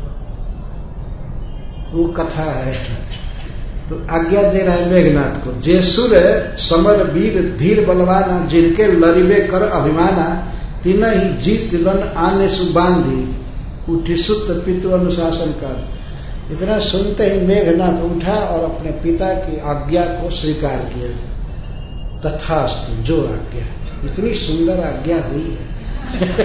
वो कथा है। तो आज्ञा दे रहा है मेघनाथ को, जे सुर समर वीर धीर बलवाना, जिनके लरिबे कर अभिमाना। तीन ही जीत लन आने सुबांधी, उठी सुत पितु अनुशासन कर। इतना सुनते ही मेघनाथ उठा और अपने पिता की आज्ञा को स्वीकार किया। तथास्तु, जो आज्ञा। इतनी सुंदर आज्ञा हुई है।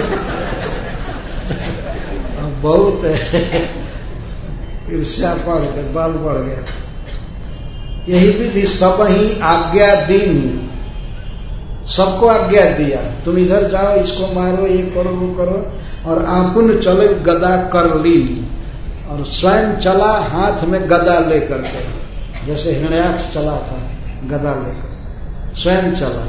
बहुत ईर्ष्या बढ़ गए, बल बढ़ गया। यही विधि सब ही आज्ञा दीनी, सबको आज्ञा दिया, तुम इधर जाओ, इसको मारो, ये करो, वो करो। और आपुन चले गदा कर ली, और स्वयं चला हाथ में गदा लेकर के, जैसे हिरण्याक्ष चला था गदा लेकर, स्वयं चला।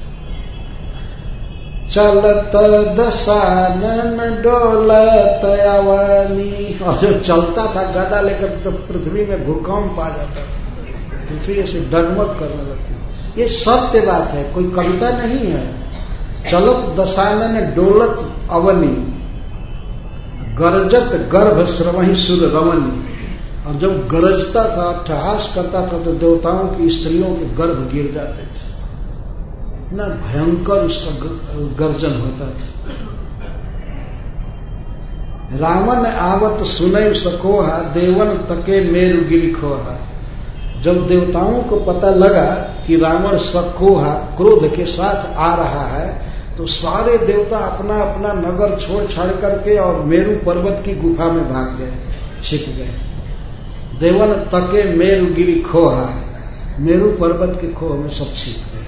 चलत दशानन डोलत अवनी। और जब चलता था गदा लेकर तो पृथ्वी में भूकंप आ जाता था, पृथ्वी ऐसे डगमग करने लगती। ये सत्य बात है, कोई कविता नहीं है। चलत दशानन डोलत अवनी, गरजत गर्भ श्रवहि सुर रवनी। और जब गरजता था, अट्टहास करता था, तो देवताओं की स्त्रियों के गर्भ गिर जाते थे। इतना भयंकर उसका गर्जन होता था। रावण आवत सुनय सकोहा, देवन तके मेरु गिरि खोहा। जब देवताओं को पता लगा कि रावण सकोहा क्रोध के साथ आ रहा है, तो सारे देवता अपना अपना नगर छोड़ छाड़ करके और मेरु पर्वत की गुफा में भाग गए, छिप गए। देवन तके मेरु गिरि खोहा, मेरु पर्वत के खोह में सब छिप गए।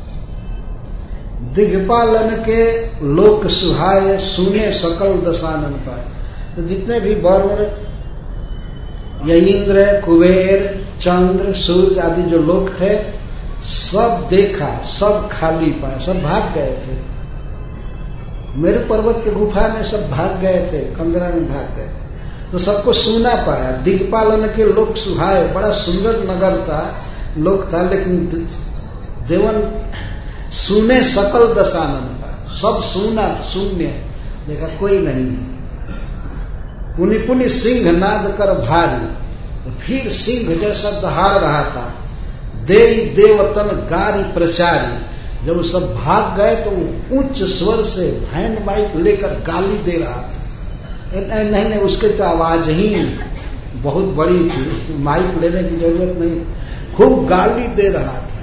दिग्पालन के लोक सुहाय, सुने सकल दशानन पाए। तो जितने भी वरुण या इंद्र, कुबेर, चंद्र, सूर्य आदि जो लोक थे, सब देखा, सब खाली पाया, सब भाग गए थे। मेरे पर्वत के गुफा में सब भाग गए थे, कंदरा में भाग गए थे, तो सबको सुना पाया। दिग्पालन के लोक सुहाय, बड़ा सुंदर नगर था, लोक था, लेकिन देवन सुने सकल दशानन का, सब सुना, शून्य, देखा कोई नहीं। पुनि पुनि सिंह नाद कर भारी, तो फिर सिंह जैसा दहाड़ रहा था। देई देवतन गारी प्रचारी, जब सब भाग गए तो उच्च स्वर से भैन माइक लेकर गाली दे रहा था। नहीं नहीं, उसके तो आवाज ही बहुत बड़ी थी, माइक लेने की जरूरत नहीं, खूब गाली दे रहा था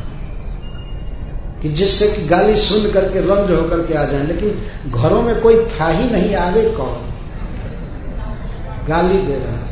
कि जिससे कि गाली सुन करके रंज होकर के आ जाए, लेकिन घरों में कोई था ही नहीं, आगे कौन, गाली दे रहा था।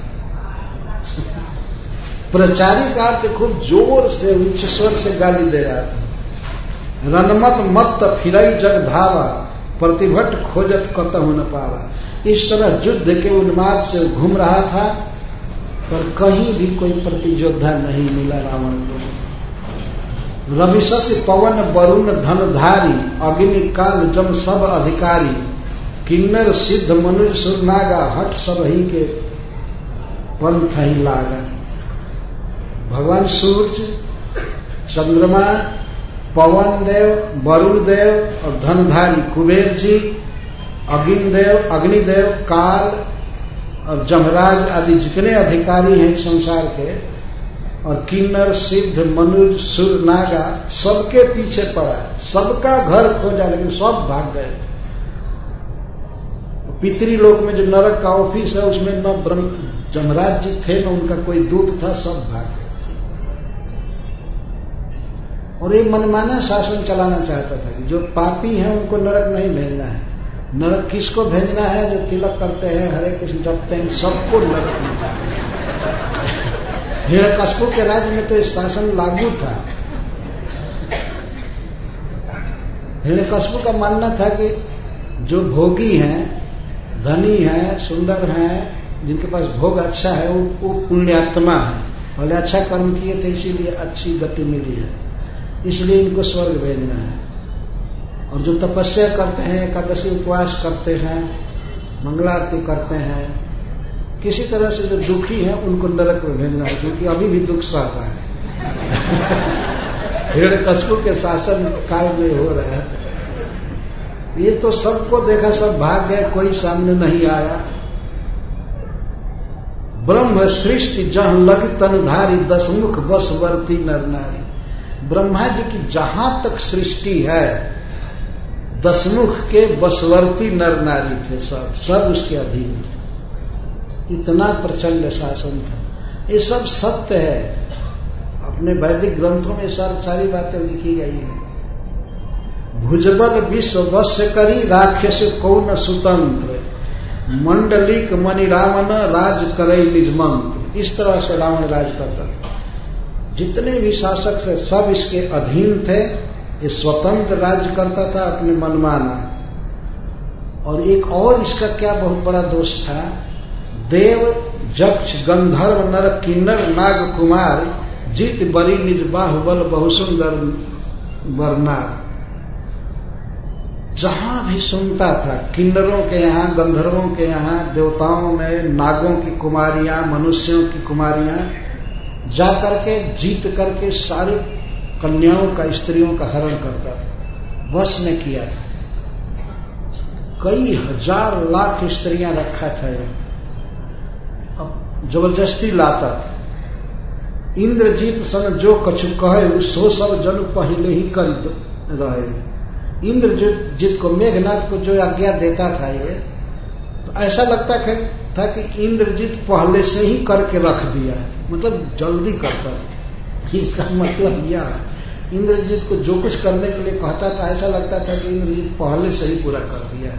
प्रचारी का अर्थ खूब जोर से उच्च स्वर से गाली दे रहा था। रनमत मत फिरई जग धावा, प्रतिभट खोजत कतहु न पावा। इस तरह युद्ध के उन्माद से घूम रहा था, पर कहीं भी कोई प्रतियोद्धा नहीं मिला रावण को। रवि शशि पवन वरुण धनधारी, अग्नि काल जम सब अधिकारी, किन्नर सिद्ध मनुष्य सुरनागा, हट सब ही के पंथ ही लागा। भगवान सूर्य, चंद्रमा, पवन देव, वरुण देव और धनधारी कुबेर जी, अग्निदेव अग्निदेव काल और जमराज आदि जितने अधिकारी हैं संसार के, और किन्नर सिद्ध मनुष्य सुर नागा, सबके पीछे पड़ा, सबका घर खोजा, लेकिन सब भाग गए। पितृलोक में जो नरक का ऑफिस है उसमें न ब्रह्म जमराज जी थे, न उनका कोई दूत था, सब भाग गए। और एक मनमाना शासन चलाना चाहता था कि जो पापी हैं उनको नरक नहीं भेजना है। नरक किसको भेजना है? जो तिलक करते हैं, हरे कृष्ण जपते हैं, सबको नरक मिलता है। हिरण्यकश्यप के राज्य में तो इस शासन लागू था। हिरण्यकश्यप का मानना था कि जो भोगी हैं, धनी हैं, सुंदर हैं, जिनके पास भोग अच्छा है, वो, वो पुण्यात्मा है, बोले अच्छा कर्म किए थे इसीलिए अच्छी गति मिली है, इसलिए इनको स्वर्ग भेजना है। और जो तपस्या करते हैं, एकादशी उपवास करते हैं, मंगलारती करते हैं, किसी तरह से जो दुखी है उनको नरक में भेजना है, क्योंकि अभी भी दुख सह रहा है। हिरण्यकश्यप के शासन काल में हो रहा है। ये तो सबको देखा, सब भाग गए, कोई सामने नहीं आया। ब्रह्म सृष्टि जहाँ लग तनधारी, दसमुख बसवर्ती नर नारी। ब्रह्मा जी की जहां तक सृष्टि है, दसमुख के बसवर्ती नर नारी थे, सब सब उसके अधीन थे। इतना प्रचंड शासन था। ये सब सत्य है, अपने वैदिक ग्रंथों में सारी सारी बातें लिखी गई हैं। भुजबल विश्व वश्य करी, राक्षस कौन सुतंत्र, मंडलिक मणि रावण राज करे निज मंत्र। इस तरह से रावण राज करता था। जितने भी शासक थे सब इसके अधीन थे। ये स्वतंत्र राज्य करता था अपने मनमाना। और एक और इसका क्या बहुत बड़ा दोष था, देव जक्ष गंधर्व नर किन्नर नाग कुमार, जीत बरी निज बाहुबल बहुसुंदर बरनार। जहां भी सुनता था, किन्नरों के यहाँ, गंधर्वों के यहाँ, देवताओं में नागों की कुमारियां, मनुष्यों की कुमारियां, जाकर के जीत करके सारी कन्याओं का, स्त्रियों का हरण करता था, वश में किया था। कई हजार लाख स्त्रियां रखा था ये, अब जबरदस्ती लाता था। इंद्रजीत सन जो कछु कहे, सो सब जन पहले ही कर रहे। इंद्रजीत को, मेघनाथ को जो आज्ञा देता था ये, तो ऐसा लगता था कि इंद्रजीत पहले से ही करके रख दिया, मतलब जल्दी करता था। इसका मतलब यह है, इंद्रजीत को जो कुछ करने के लिए कहता था, ऐसा लगता था कि इंद्रजीत पहले से ही पूरा कर दिया।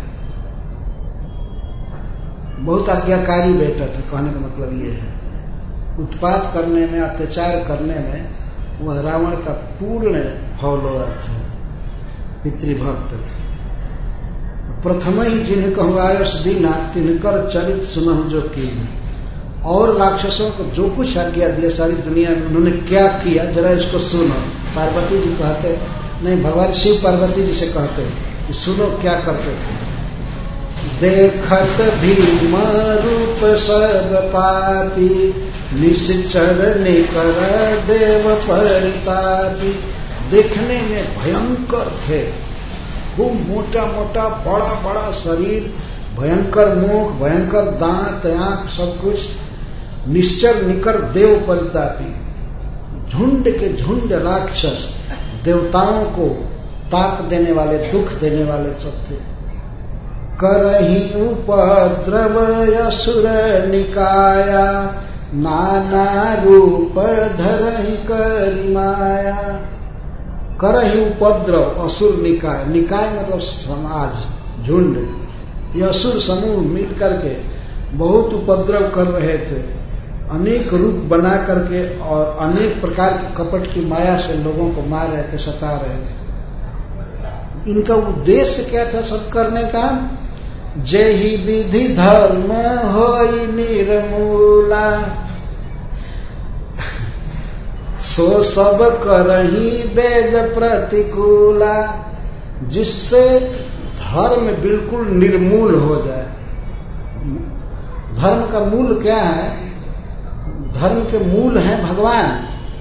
बहुत आज्ञाकारी बेटा था, कहने का मतलब ये है। उत्पात करने में, अत्याचार करने में वह रावण का पूर्ण फॉलोअर था, पितृभक्त थे। प्रथम ही जिन्ह कहूँ आयुष दीना, तिनकर चरित सुनहु जो की। और राक्षसों को जो कुछ आज्ञा दिया सारी दुनिया में, उन्होंने क्या किया जरा इसको सुनो। पार्वती जी कहते नहीं, भगवान शिव पार्वती जी से कहते कि सुनो क्या करते थे। देखत भीम रूप सर्व पापी, निश्चर निकर देव परितापी। देखने में भयंकर थे, खूब मोटा मोटा बड़ा बड़ा शरीर, भयंकर मुख, भयंकर दांत, आंख, सब कुछ। निश्चर निकर देव परितापी, झुंड के झुंड राक्षस, देवताओं को ताप देने वाले, दुख देने वाले सब थे। करही उपद्रव असुर निकाया, नाना रूप धरही करि माया। करही उपद्रव असुर निकाय, निकाय मतलब समाज, झुंड। ये असुर समूह मिल करके बहुत उपद्रव कर रहे थे, अनेक रूप बना करके और अनेक प्रकार की कपट की माया से लोगों को मार रहे थे, सता रहे थे। इनका उद्देश्य क्या था सब करने का? जेहि विधि धर्म होई निर्मूला, सो सब करही वेद प्रतिकूला। जिससे धर्म बिल्कुल निर्मूल हो जाए। धर्म का मूल क्या है? धर्म के मूल है भगवान।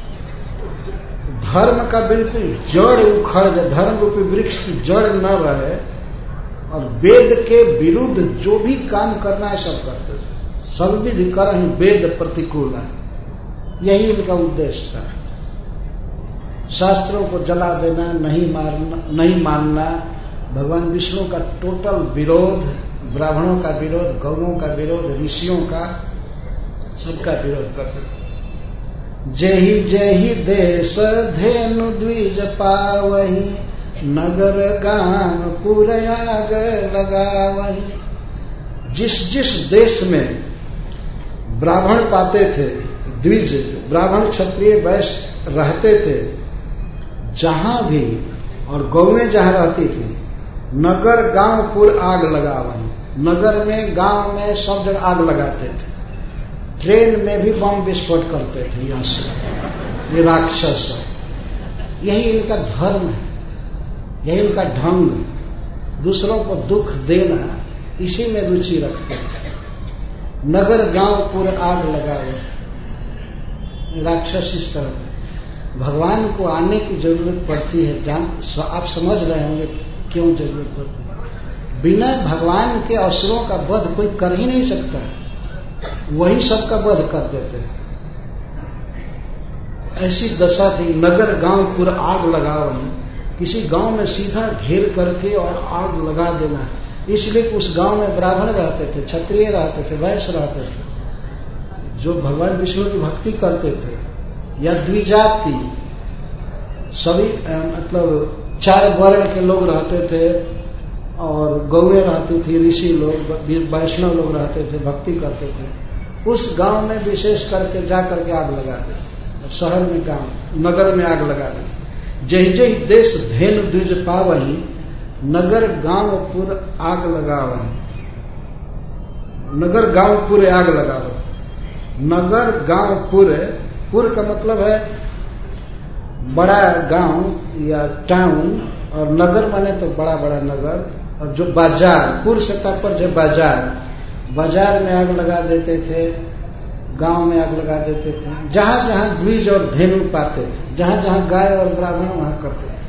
धर्म का बिल्कुल जड़ उखड़ जाए, धर्म रूपी वृक्ष की जड़ न रहे और वेद के विरुद्ध जो भी काम करना है सब करते थे। सब विधि करहि वेद प्रतिकूल, यही इनका उद्देश्य था। शास्त्रों को जला देना, नहीं मारना, नहीं मानना, भगवान विष्णु का टोटल विरोध, ब्राह्मणों का विरोध, गौओं का विरोध, ऋषियों का, सबका विरोध करते थे। जेहि जेहि देश धेनु द्विज पावही, नगर गाम पुरयाग लगावही। जिस जिस देश में ब्राह्मण पाते थे, द्विज ब्राह्मण क्षत्रिय वैश्य रहते थे, जहां भी, और गौएं जहां रहती थी, नगर गांव पुर आग लगावही। नगर में, गांव में, सब जगह आग लगाते थे। ट्रेन में भी बम विस्फोट करते थे। यहां से ये राक्षस है, यही इनका धर्म है, यही इनका ढंग। दूसरों को दुख देना, इसी में रुचि रखते थे। नगर गांव पूरे आग लगाए, राक्षस इस तरह। भगवान को आने की जरूरत पड़ती है, जान आप समझ रहे होंगे क्यों जरूरत पड़ती है। बिना भगवान के असुरों का वध कोई कर ही नहीं सकता, वही सबका वध कर देते। ऐसी दशा थी। नगर गांव पूरा आग लगाओ, किसी गांव में सीधा घेर करके और आग लगा देना। इसलिए उस गांव में ब्राह्मण रहते थे, क्षत्रिय रहते थे, वैश्य रहते थे, जो भगवान विष्णु की भक्ति करते थे, या द्विजाति, सभी मतलब चार वर्ण के लोग रहते थे, और गौएं रहती थी, ऋषि लोग, वैष्णव लोग रहते थे, भक्ति करते थे। उस गांव में विशेष करके जा करके आग लगा देते, शहर में, गांव, नगर में आग लगा देते। जय जय देश धेनु द्विज पावही, नगर गांव पुर आग लगावही। नगर गांव पूरे आग लगाओ। नगर गांव पुर, पुर का मतलब है बड़ा गांव या टाउन, और नगर माने तो बड़ा बड़ा नगर, और जो बाजार, पुर से तात्पर्य बाजार, बाजार में आग लगा देते थे, गांव में आग लगा देते थे। जहां जहां द्विज और धेनु पाते थे, जहां जहां गाय और ब्राह्मण, वहां करते थे।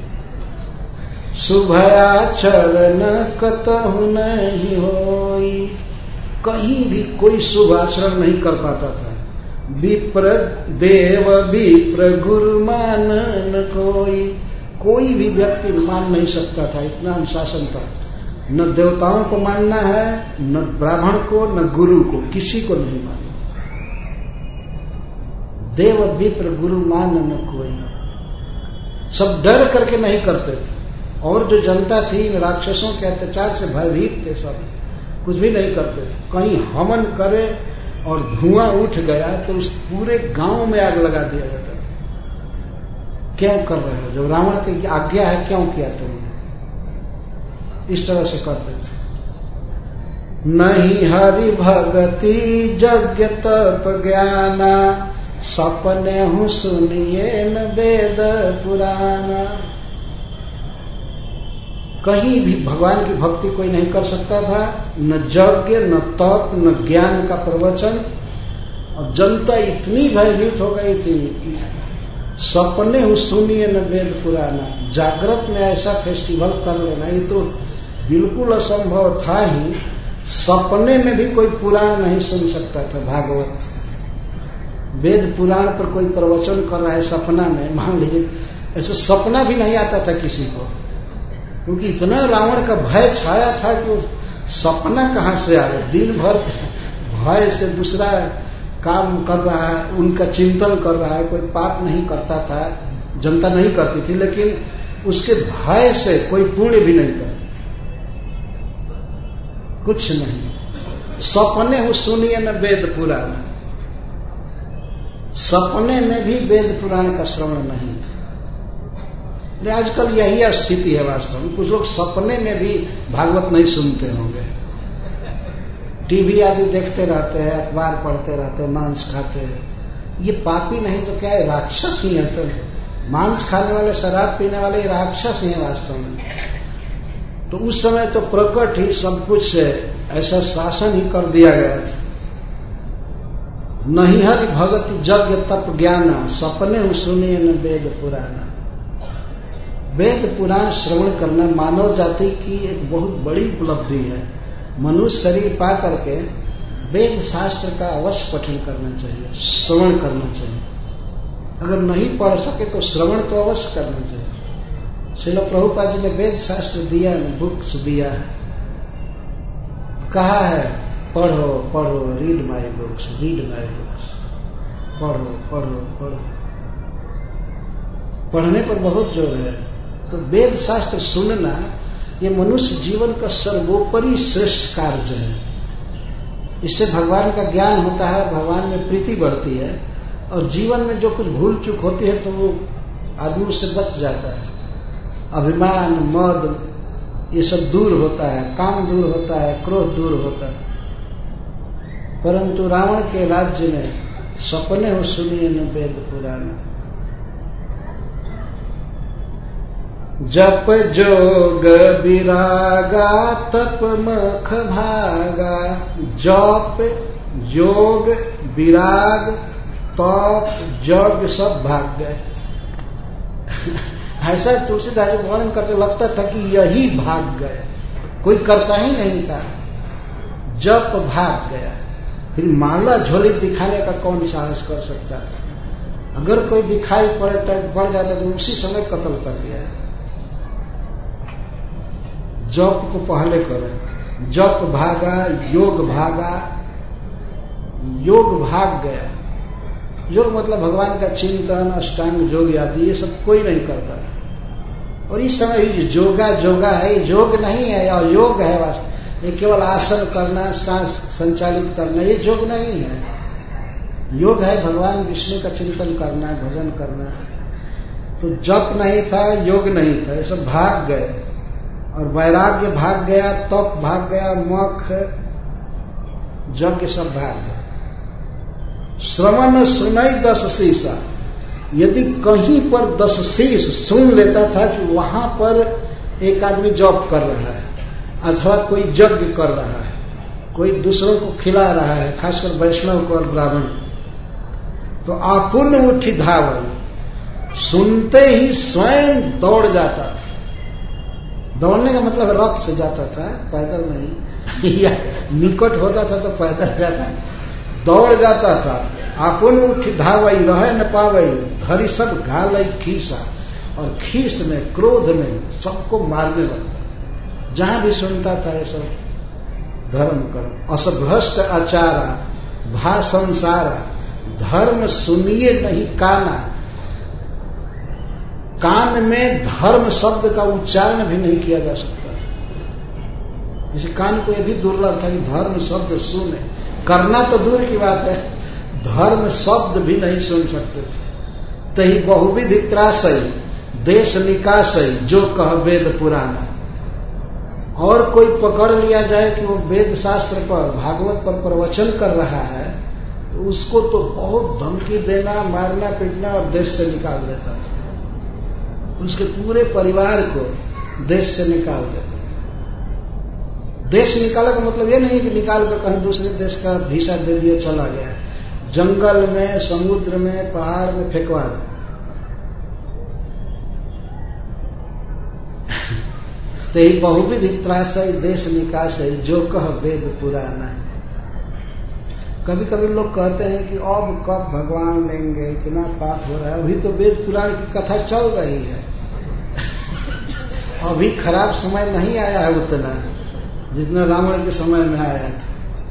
शुभयाचरण कतहु नहीं होई, कहीं भी कोई शुभ आचरण नहीं कर पाता था। विप्र देव विप्र गुरु मान न कोई, कोई भी व्यक्ति मान नहीं सकता था, इतना अनुशासन था। न देवताओं को मानना है, न ब्राह्मण को, न गुरु को, किसी को नहीं मानना। देव विप्र गुरु मान न कोई, सब डर करके नहीं करते थे। और जो जनता थी इन राक्षसों के अत्याचार से भयभीत थे, सब कुछ भी नहीं करते थे। कहीं हवन करे और धुआं उठ गया तो उस पूरे गांव में आग लगा दिया जाता था। क्यों कर रहे हो? जब रावण की आज्ञा है, क्यों किया तुमने? इस तरह से करते थे। नहीं हरि भगति यज्ञ तप ज्ञाना, सपने हूं सुनिए न वेद पुराना। कहीं भी भगवान की भक्ति कोई नहीं कर सकता था, न यज्ञ, न तप, न ज्ञान का प्रवचन। और जनता इतनी भयभीत हो गई थी, सपने हूं सुनिए न वेद पुराना। जागृत में ऐसा फेस्टिवल कर लेना, ये तो बिल्कुल असंभव था ही। सपने में भी कोई पुराण नहीं सुन सकता था। भागवत, वेद पुराण पर कोई प्रवचन कर रहा है सपना में, मान लीजिए, ऐसा सपना भी नहीं आता था किसी को, क्योंकि इतना रावण का भय छाया था कि सपना कहाँ से आ गया? दिन भर भय से दूसरा काम कर रहा है, उनका चिंतन कर रहा है, कोई पाप नहीं करता था, जनता नहीं करती थी, लेकिन उसके भय से कोई पुण्य भी नहीं करता, कुछ नहीं। सपने हो सुनिए न वेद पुराण, सपने में भी वेद पुराण का श्रवण नहीं था। आजकल यही स्थिति है वास्तव में। कुछ लोग सपने में भी भागवत नहीं सुनते होंगे, टीवी आदि देखते रहते हैं, अखबार पढ़ते रहते हैं, मांस खाते हैं। ये पापी नहीं तो क्या है, राक्षस ही है। तो मांस खाने वाले, शराब पीने वाले राक्षस ही है वास्तव में। तो उस समय तो प्रकट ही सब कुछ ऐसा शासन ही कर दिया गया था। नहीं हरि भगत यज्ञ तप ज्ञान, सपने सुनिए न वेद पुराण। वेद पुराण श्रवण करना मानव जाति की एक बहुत बड़ी उपलब्धि है। मनुष्य शरीर पा करके वेद शास्त्र का अवश्य पठन करना चाहिए, श्रवण करना चाहिए। अगर नहीं पढ़ सके तो श्रवण तो अवश्य करना चाहिए। श्रील प्रभुपाद जी ने वेद शास्त्र दिया, बुक्स दिया है, कहा है पढ़ो पढ़ो, read my books, read my books, पढ़ो पढ़ो पढ़ो। पढ़ने पर बहुत जोर है। तो वेद शास्त्र सुनना ये मनुष्य जीवन का सर्वोपरि श्रेष्ठ कार्य है। इससे भगवान का ज्ञान होता है, भगवान में प्रीति बढ़ती है, और जीवन में जो कुछ भूल चूक होती है तो वो आदमी उससे बच जाता है। अभिमान, मद, ये सब दूर होता है, काम दूर होता है, क्रोध दूर होता है। परंतु रावण के राज्य में सपने हो सुनिए न वेद पुराण। जप जोग विरागा तप मख भागा। जप योग विराग तप जग सब भाग गए। ऐसा तुलसीदास जी वर्णन करते लगता था कि यही भाग गए, कोई करता ही नहीं था। जप भाग गया। फिर माला झोली दिखाने का कौन साहस कर सकता था? अगर कोई दिखाई पड़े तो पड़ जाता तो उसी समय कत्ल कर दिया। जप को पहले करें। जप भागा, योग भागा, योग भाग गया। योग मतलब भगवान का चिंतन, अष्टांग योग आदि ये सब कोई नहीं करता था। और इस समय जो जोगा जोगा है, ये योग नहीं है, और योग है वास्तव, ये केवल आसन करना, सांस संचालित करना, ये योग नहीं है। योग है भगवान विष्णु का चिंतन करना, भजन करना। तो जप नहीं था, योग नहीं था, ये सब भाग गए। और वैराग्य भाग गया, तप भाग गया, मोक्ष यज्ञ सब भाग गया। श्रवण सुनाई दस शीशा। यदि कहीं पर दस शीश सुन लेता था कि वहां पर एक आदमी जॉब कर रहा है, अथवा कोई यज्ञ कर रहा है, कोई दूसरों को खिला रहा है, खासकर वैष्णव को और ब्राह्मण, तो आपुन उठी धावन, सुनते ही स्वयं दौड़ जाता था। दौड़ने का मतलब रथ से जाता था, पैदल नहीं, या निकट होता था तो पैदल जाता, दौड़ जाता था। आपुन उठी धावई, रह न पावई, धरी सब घालई खीसा। और खीस में, क्रोध में सबको मारने लगा। जहां भी सुनता था ये सब धर्म कर्म, असभ्रष्ट आचारा, भा संसारा, धर्म सुनिए नहीं काना। कान में धर्म शब्द का उच्चारण भी नहीं किया जा सकता था। इस कान को यह भी दुर्लभ था कि धर्म शब्द सुने, करना तो दूर की बात है, धर्म शब्द भी नहीं सुन सकते थे। तही बहुविधि त्रासई, देश निकासई, जो कह वेद पुराना। और कोई पकड़ लिया जाए कि वो वेद शास्त्र पर, भागवत पर प्रवचन कर रहा है, तो उसको तो बहुत धमकी देना, मारना पीटना और देश से निकाल देता था। उसके पूरे परिवार को देश से निकाल देता। देश निकालने का मतलब ये नहीं कि निकाल कर कहीं दूसरे देश का वीसा दे दिया चला गया, जंगल में, समुद्र में, पहाड़ में फेंकवा दे। ते बहुविधि त्रासई, देश निकासई, जो कह वेद पुराना। कभी कभी लोग कहते हैं कि अब कब भगवान लेंगे, इतना पाप हो रहा है। अभी तो वेद पुराण की कथा चल रही है, अभी खराब समय नहीं आया है उतना। जितना रावण के समय में आया था।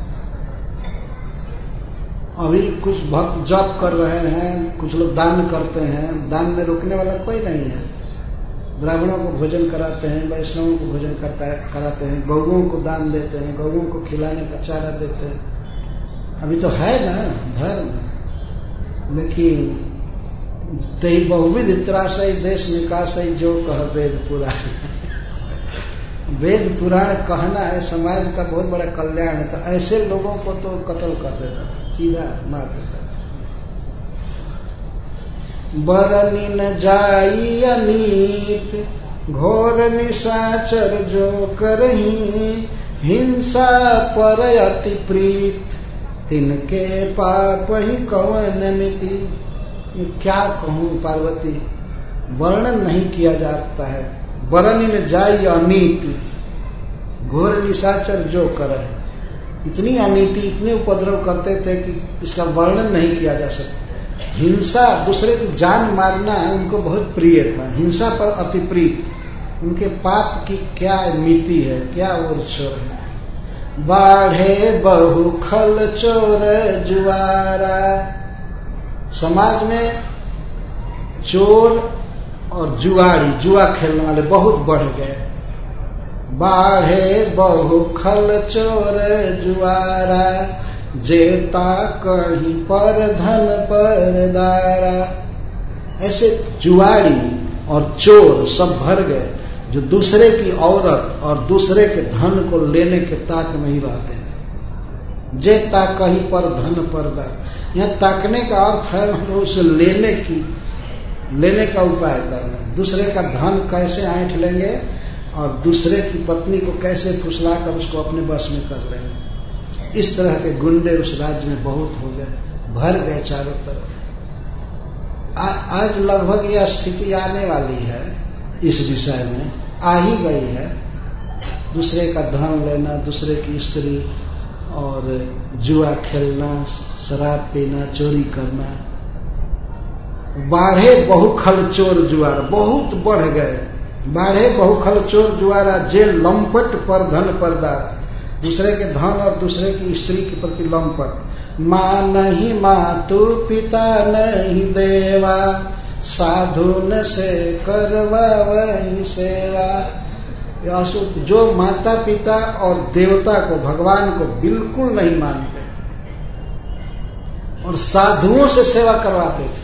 अभी कुछ भक्त जप कर रहे हैं, कुछ लोग दान करते हैं, दान में रोकने वाला कोई नहीं है। ब्राह्मणों को भोजन कराते हैं, वैष्णवों को भोजन करता कराते हैं, गौओं को दान देते हैं, गौओं को खिलाने का चारा देते हैं। अभी तो है ना धर्म, लेकिन ते बहुविध त्रासई देश निकासई जो कह वेद पुराण। वेद पुराण कहना है, समाज का बहुत बड़ा कल्याण है, तो ऐसे लोगों को तो कत्ल कर देता, सीधा मार देता। बरनी न जाई अनीत घोर निशाचर जो करही, हिंसा पर अति प्रीत तिनके पाप ही कवन मिति। क्या कहूं पार्वती, वर्णन नहीं किया जाता है। बरनी में जाई अनीति, घोर निशाचर जो करे, इतनी अनीति, इतने उपद्रव करते थे कि इसका वर्णन नहीं किया जा सकता। हिंसा, दूसरे की जान मारना उनको बहुत प्रिय था, हिंसा पर अति प्रीत। उनके पाप की क्या मिति है, क्या ओर है। बाढ़े बहु खल चोर जुआरा, समाज में चोर और जुआरी, जुआ खेलने वाले बहुत बढ़ गए। बाढ़े बहु खल चोर जुआरा, जेता कहीं पर धन पर दारा। ऐसे जुआरी और चोर सब भर गए, जो दूसरे की औरत और दूसरे के धन को लेने के ताक में ही रहते थे। जेता कहीं पर धन पर दारा, यहाँ ताकने का अर्थ है मतलब उसे लेने की लेने का उपाय करना, दूसरे का धन कैसे ऐंठ लेंगे और दूसरे की पत्नी को कैसे फुसलाकर उसको अपने बस में कर लेंगे। इस तरह के गुंडे उस राज्य में बहुत हो गए, भर गए चारों तरफ। आज लगभग यह स्थिति आने वाली है, इस विषय में आ ही गई है। दूसरे का धन लेना, दूसरे की स्त्री और जुआ खेलना, शराब पीना, चोरी करना। बाढ़े बहुखल चोर जुआरा, बहुत बढ़ गए। बाढ़े बहुखल चोर जुआरा, जे लंपट पर धन पर दारा। दूसरे के धन और दूसरे की स्त्री के प्रति लंपट। माँ नहीं मातु पिता नहीं देवा, साधुन से करवा वही सेवा। जो माता पिता और देवता को, भगवान को बिल्कुल नहीं मानते थे और साधुओं से सेवा करवाते थे।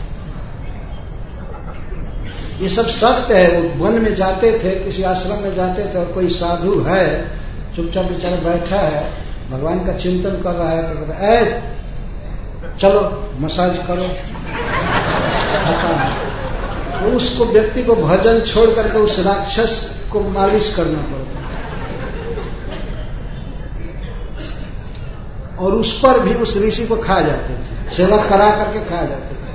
ये सब सत्य है। वो वन में जाते थे, किसी आश्रम में जाते थे और कोई साधु है, चुपचाप बेचारा बैठा है, भगवान का चिंतन कर रहा है, तो कहता है ए चलो मसाज करो। तो उसको व्यक्ति को भजन छोड़ करके उस राक्षस को मालिश करना पड़ता है और उस पर भी उस ऋषि को खा जाते थे, सेवा करा करके खा जाते थे।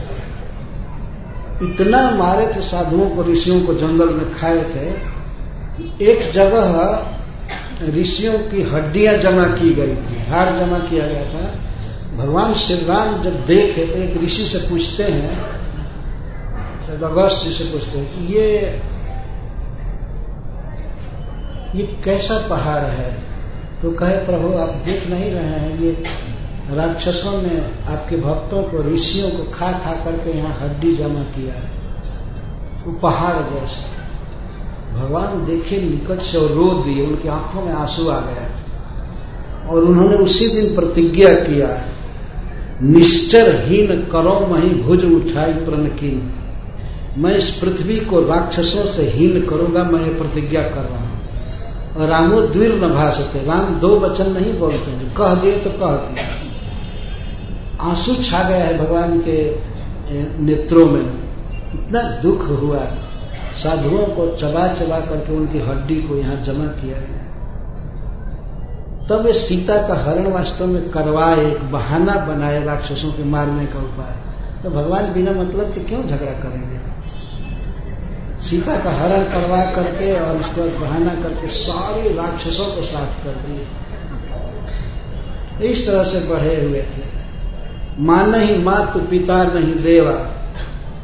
इतना मारे थे साधुओं को, ऋषियों को जंगल में खाए थे। एक जगह ऋषियों की हड्डियां जमा की गई थी, हाड़ जमा किया गया था। भगवान श्री राम जब देखे तो एक ऋषि से पूछते हैं, अगस्त जी से पूछते हैं कि ये ये कैसा पहाड़ है? तो कहे प्रभु आप देख नहीं रहे हैं, ये राक्षसों ने आपके भक्तों को, ऋषियों को खा खा करके यहाँ हड्डी जमा किया है, वो पहाड़ जैसा। भगवान देखे निकट से और रो दिए, उनकी आंखों में आंसू आ गया और उन्होंने उसी दिन प्रतिज्ञा किया, निश्चरहीन करो मही भुज उठाई प्रण कीन। मैं इस पृथ्वी को राक्षसों से हीन करूंगा, मैं ये प्रतिज्ञा कर रहा हूं। और रामो द्विर न भाषते, राम दो वचन नहीं बोलते, कह दिए तो कह दिए। आंसू छा गया है भगवान के नेत्रों में, इतना दुख हुआ। साधुओं को चबा चबा करके उनकी हड्डी को यहाँ जमा किया गया। तब ये सीता का हरण वास्तव में करवाए, एक बहाना बनाए राक्षसों के मारने का उपाय। तो भगवान बिना मतलब के क्यों झगड़ा करेंगे? सीता का हरण करवा करके और इसके बाद बहाना करके सारे राक्षसों को साथ कर दिए। इस तरह से बढ़े हुए थे। मां नहीं मातु पिता नहीं देवा,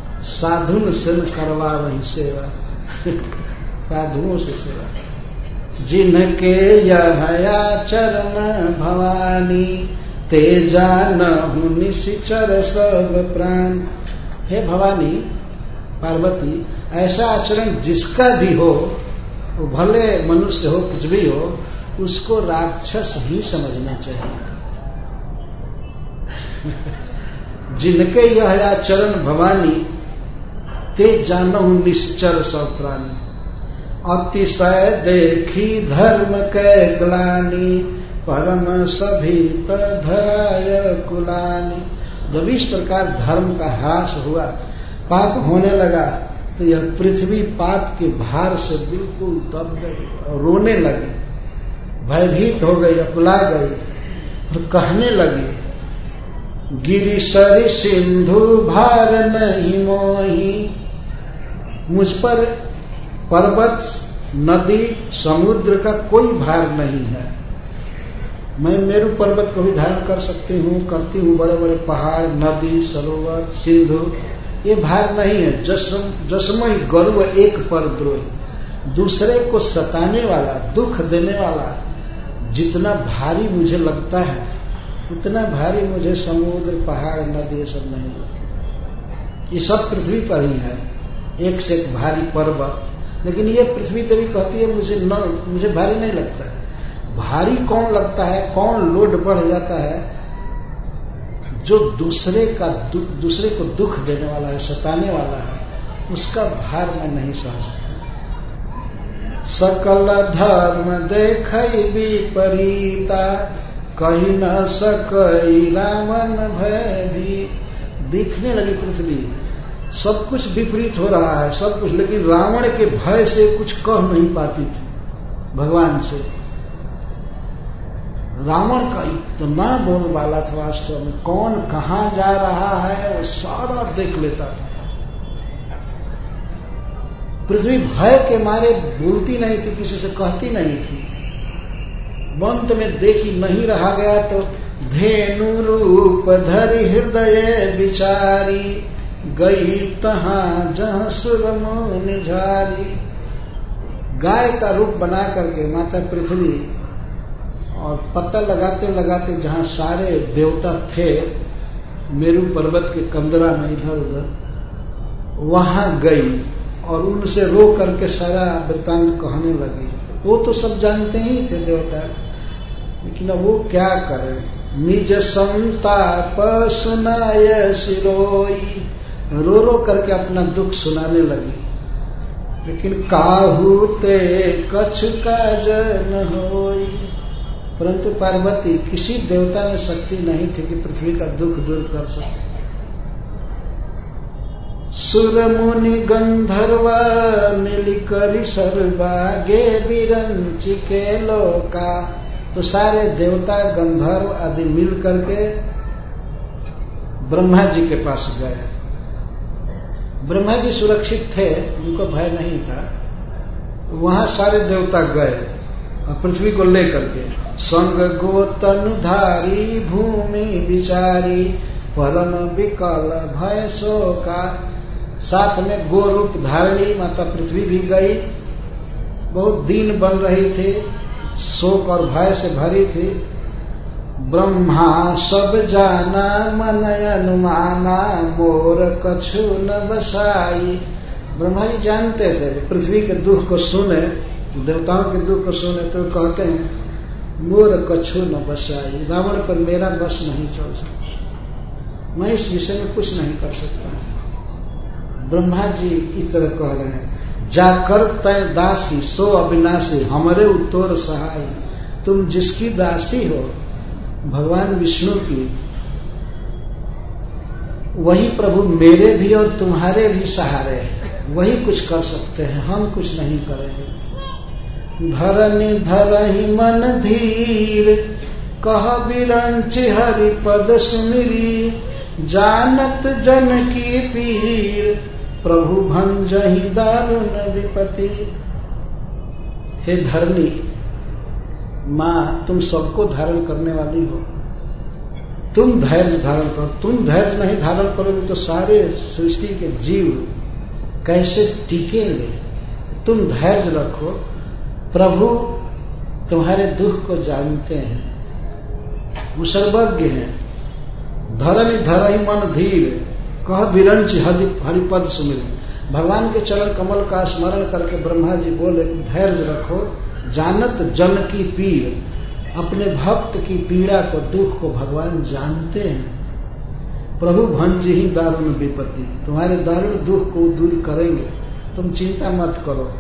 साधुन सिर करवा वही सेवा। साधुओं से सेवा। जिनके यह आचरण भवानी, ते जानहु निश्चर सब प्राण। हे भवानी पार्वती, ऐसा आचरण जिसका भी हो, वो भले मनुष्य हो कुछ भी हो, उसको राक्षस ही समझना चाहिए। जिनके यह आचरण भवानी, ते जानहु निश्चर सब प्राणी। अतिशय देखी धर्म के ग्लानि, परम सभीत धराय कुलानि। जब इस प्रकार धर्म का ह्रास हुआ, पाप होने लगा, तो यह पृथ्वी पाप के भार से बिल्कुल दब गई और रोने लगी, भयभीत हो गई, अकुला गई और कहने लगी, गिरि सरि सिंधु भार नहीं मोही। मुझ पर पर्वत, नदी, समुद्र का कोई भार नहीं है। मैं मेरु पर्वत को भी धारण कर सकती हूँ, करती हूँ। बड़े बड़े पहाड़, नदी, सरोवर, सिंधु, ये भार नहीं है। जसम जसमय गर्व एक पर द्रोही। दूसरे को सताने वाला, दुख देने वाला जितना भारी मुझे लगता है, उतना भारी मुझे समुद्र, पहाड़, नदी ये सब नहीं लगता। ये सब पृथ्वी पर ही है, एक से एक भारी पर्वत। लेकिन ये पृथ्वी देवी कहती है मुझे न मुझे भारी नहीं लगता है। भारी कौन लगता है, कौन लोड बढ़ जाता है? जो दूसरे का दु, दूसरे को दुख देने वाला है, सताने वाला है, उसका भार मैं नहीं सह सकता। सकल धर्म देखई विपरीता, कही न सकई रामन भय भी। दिखने लगी पृथ्वी, सब कुछ विपरीत हो रहा है, सब कुछ, लेकिन रावण के भय से कुछ कह नहीं पाती थी भगवान से। रावण का इतना बोलबाला था, वास्तव में कौन कहां जा रहा है वो सारा देख लेता था। पृथ्वी भय के मारे बोलती नहीं थी, किसी से कहती नहीं थी। अंत में देखी नहीं रहा गया तो धेनु रूप धरि हृदय विचारी, गई तहां जहां सुरमुनि झारी। गाय का रूप बना करके माता पृथ्वी और पता लगाते लगाते जहां सारे देवता थे मेरु पर्वत के कंदरा में इधर उधर, वहां गई और उनसे रो करके सारा वृतांत कहने लगी। वो तो सब जानते ही थे देवता, लेकिन अब वो क्या करें। निज संताप सुनाय सिरोई, रो रो करके अपना दुख सुनाने लगी। लेकिन काहू ते कछु काज न होई, परंतु पार्वती किसी देवता में शक्ति नहीं थी कि पृथ्वी का दुख दूर कर सके। सुर मुनि गंधर्व मिलिकरि सर्वागे विरंचि के लोका, तो सारे देवता गंधर्व आदि मिल करके ब्रह्मा जी के पास गए। ब्रह्मा जी सुरक्षित थे, उनको भय नहीं था। वहां सारे देवता गए और पृथ्वी को लेकर के संग गो तनुधारी भूमि विचारी, परम विकल भय शोका। साथ में गो रूप धारणी माता पृथ्वी भी गई। बहुत दीन बन रही थी, शोक और भय से भरी थी। ब्रह्मा सब जाना मन अनुमाना, मोर कछु न बसाई। ब्रह्मा जी जानते थे, पृथ्वी के दुख को सुने, देवताओं के दुख को सुने तो कहते हैं मोर कछु न बसाई, रावण पर मेरा बस नहीं चल सकता, मैं इस विषय में कुछ नहीं कर सकता। ब्रह्मा जी इस तरह कह रहे हैं, जाकर तय दासी सो अविनाशी, हमरे उत्तोर सहाय। तुम जिसकी दासी हो, भगवान विष्णु की, वही प्रभु मेरे भी और तुम्हारे भी सहारे हैं, वही कुछ कर सकते हैं, हम कुछ नहीं करेंगे। धरनि धरहि मन धीर, कह बिरंचि हरि पद सुमिरी, जानत जन की पीर, प्रभु भंजहि दारुण विपति। हे धरणी माँ, तुम सबको धारण करने वाली हो, तुम धैर्य धारण करो। तुम धैर्य नहीं धारण करोगे तो सारे सृष्टि के जीव कैसे टिकेंगे? तुम धैर्य रखो। प्रभु तुम्हारे दुख को जानते हैं, वो सर्वज्ञ हैं। धरनि धरहि मन धीर, कह बिरंच हरिपद सुमिर। भगवान के चरण कमल का स्मरण करके ब्रह्मा जी बोले कि धैर्य रखो, जानत जन की पीर। अपने भक्त की पीड़ा को, दुख को भगवान जानते हैं। प्रभु भंजी ही दारुण विपत्ति, तुम्हारे दारुण दुख को दूर करेंगे, तुम चिंता मत करो।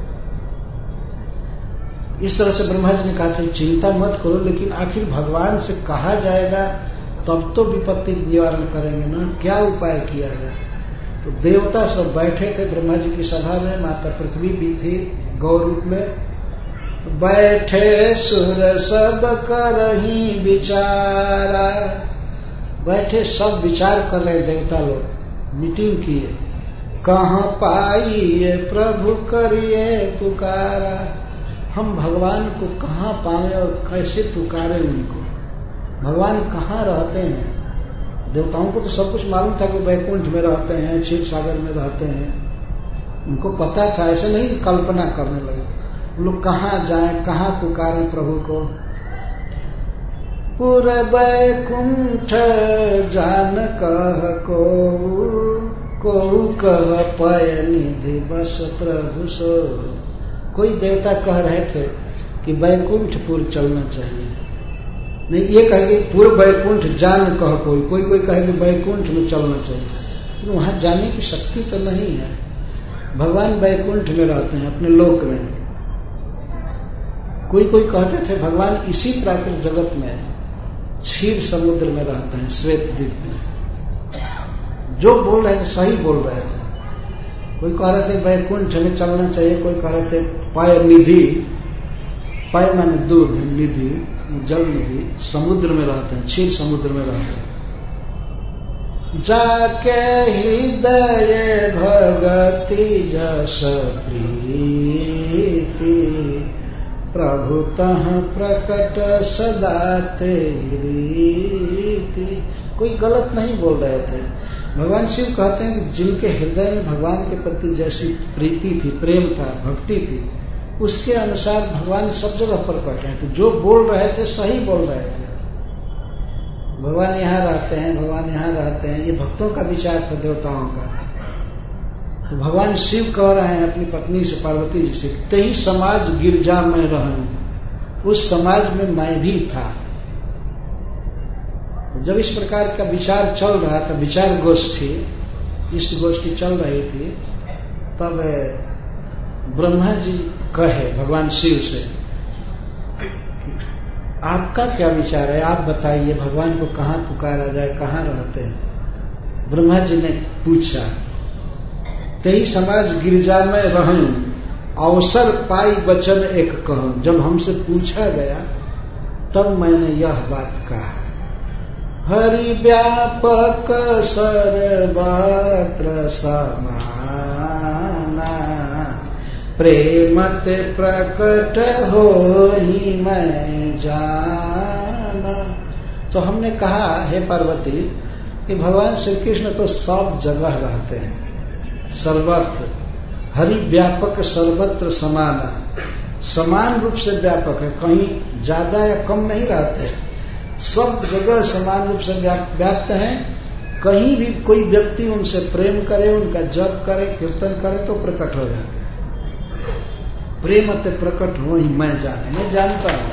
इस तरह से ब्रह्मा जी ने कहा था चिंता मत करो, लेकिन आखिर भगवान से कहा जाएगा तब तो विपत्ति निवारण करेंगे ना, क्या उपाय किया जाए। तो देवता सब बैठे थे ब्रह्मा जी की सभा में, माता पृथ्वी भी थी गौ रूप में। बैठे सुर सब करही विचारा, बैठे सब विचार कर रहे देवता लोग, मीटिंग किए। कहाँ पाइए प्रभु करिए पुकारा, हम भगवान को कहाँ पाए और कैसे पुकारे उनको, भगवान कहाँ रहते हैं। देवताओं को तो सब कुछ मालूम था कि वैकुंठ में रहते हैं, क्षीर सागर में रहते हैं, उनको पता था, ऐसे नहीं कल्पना करने लगे। लोग कहाँ जाएं, कहाँ पुकारें प्रभु को। पुर वैकुंठ जान कह को, को कह पय निधि बस प्रभु सो। कोई देवता कह रहे थे कि वैकुंठपुर चलना चाहिए, नहीं ये कहे कि पूर्व वैकुंठ जान कह कोई, कोई कोई कहे कि वैकुंठ में चलना चाहिए, लेकिन वहां जाने की शक्ति तो नहीं है। भगवान वैकुंठ में रहते हैं अपने लोक में। कोई कोई कहते थे भगवान इसी प्राकृतिक जगत में क्षीर समुद्र में रहते हैं, श्वेत द्वीप में। जो बोल रहे थे सही बोल रहे थे। कोई कह रहे थे वैकुंठ में चलना चाहिए, कोई कह रहे थे पय निधि, पय माने दूध, निधि जल निधि, समुद्र में रहते हैं, क्षीर समुद्र में रहते हैं। जाके हृदय भगति जस प्रीति, प्रभु तह प्रकट सदा तेरी। कोई गलत नहीं बोल रहे थे। भगवान शिव कहते हैं कि जिनके हृदय में भगवान के प्रति जैसी प्रीति थी, प्रेम था, भक्ति थी, उसके अनुसार भगवान सब जगह प्रकट है। तो जो बोल रहे थे सही बोल रहे थे। भगवान यहाँ रहते हैं, भगवान यहाँ रहते हैं, ये भक्तों का विचार था, देवताओं का। तो भगवान शिव कह रहे हैं अपनी पत्नी से, पार्वती जी से, तेही समाज गिरजा में रहूं, उस समाज में मैं भी था। जब इस प्रकार का विचार चल रहा था, विचार गोष्ठी, इष्ट गोष्ठी चल रही थी, तब ब्रह्मा जी कहे भगवान शिव से, आपका क्या विचार है, आप बताइए भगवान को कहाँ पुकारा जाए, कहाँ रहते हैं। ब्रह्मा जी ने पूछा, तेही समाज गिरजा में रहूं, अवसर पाई वचन एक कहूं। जब हमसे पूछा गया तब मैंने यह बात कहा, हरि व्यापक सर्वत्र समाना, प्रेमते प्रकट होई मैं जाना। तो हमने कहा, हे पार्वती, कि भगवान श्री कृष्ण तो सब जगह रहते हैं, सर्वत्र। हरि व्यापक सर्वत्र समाना, समान रूप से व्यापक है, कहीं ज्यादा या कम नहीं रहते हैं, सब जगह समान रूप से व्याप्त हैं। कहीं भी कोई व्यक्ति उनसे प्रेम करे, उनका जप करे, कीर्तन करे तो प्रकट हो जाते हैं। प्रेमते प्रकट हो ही मैं जाने, मैं जानता हूं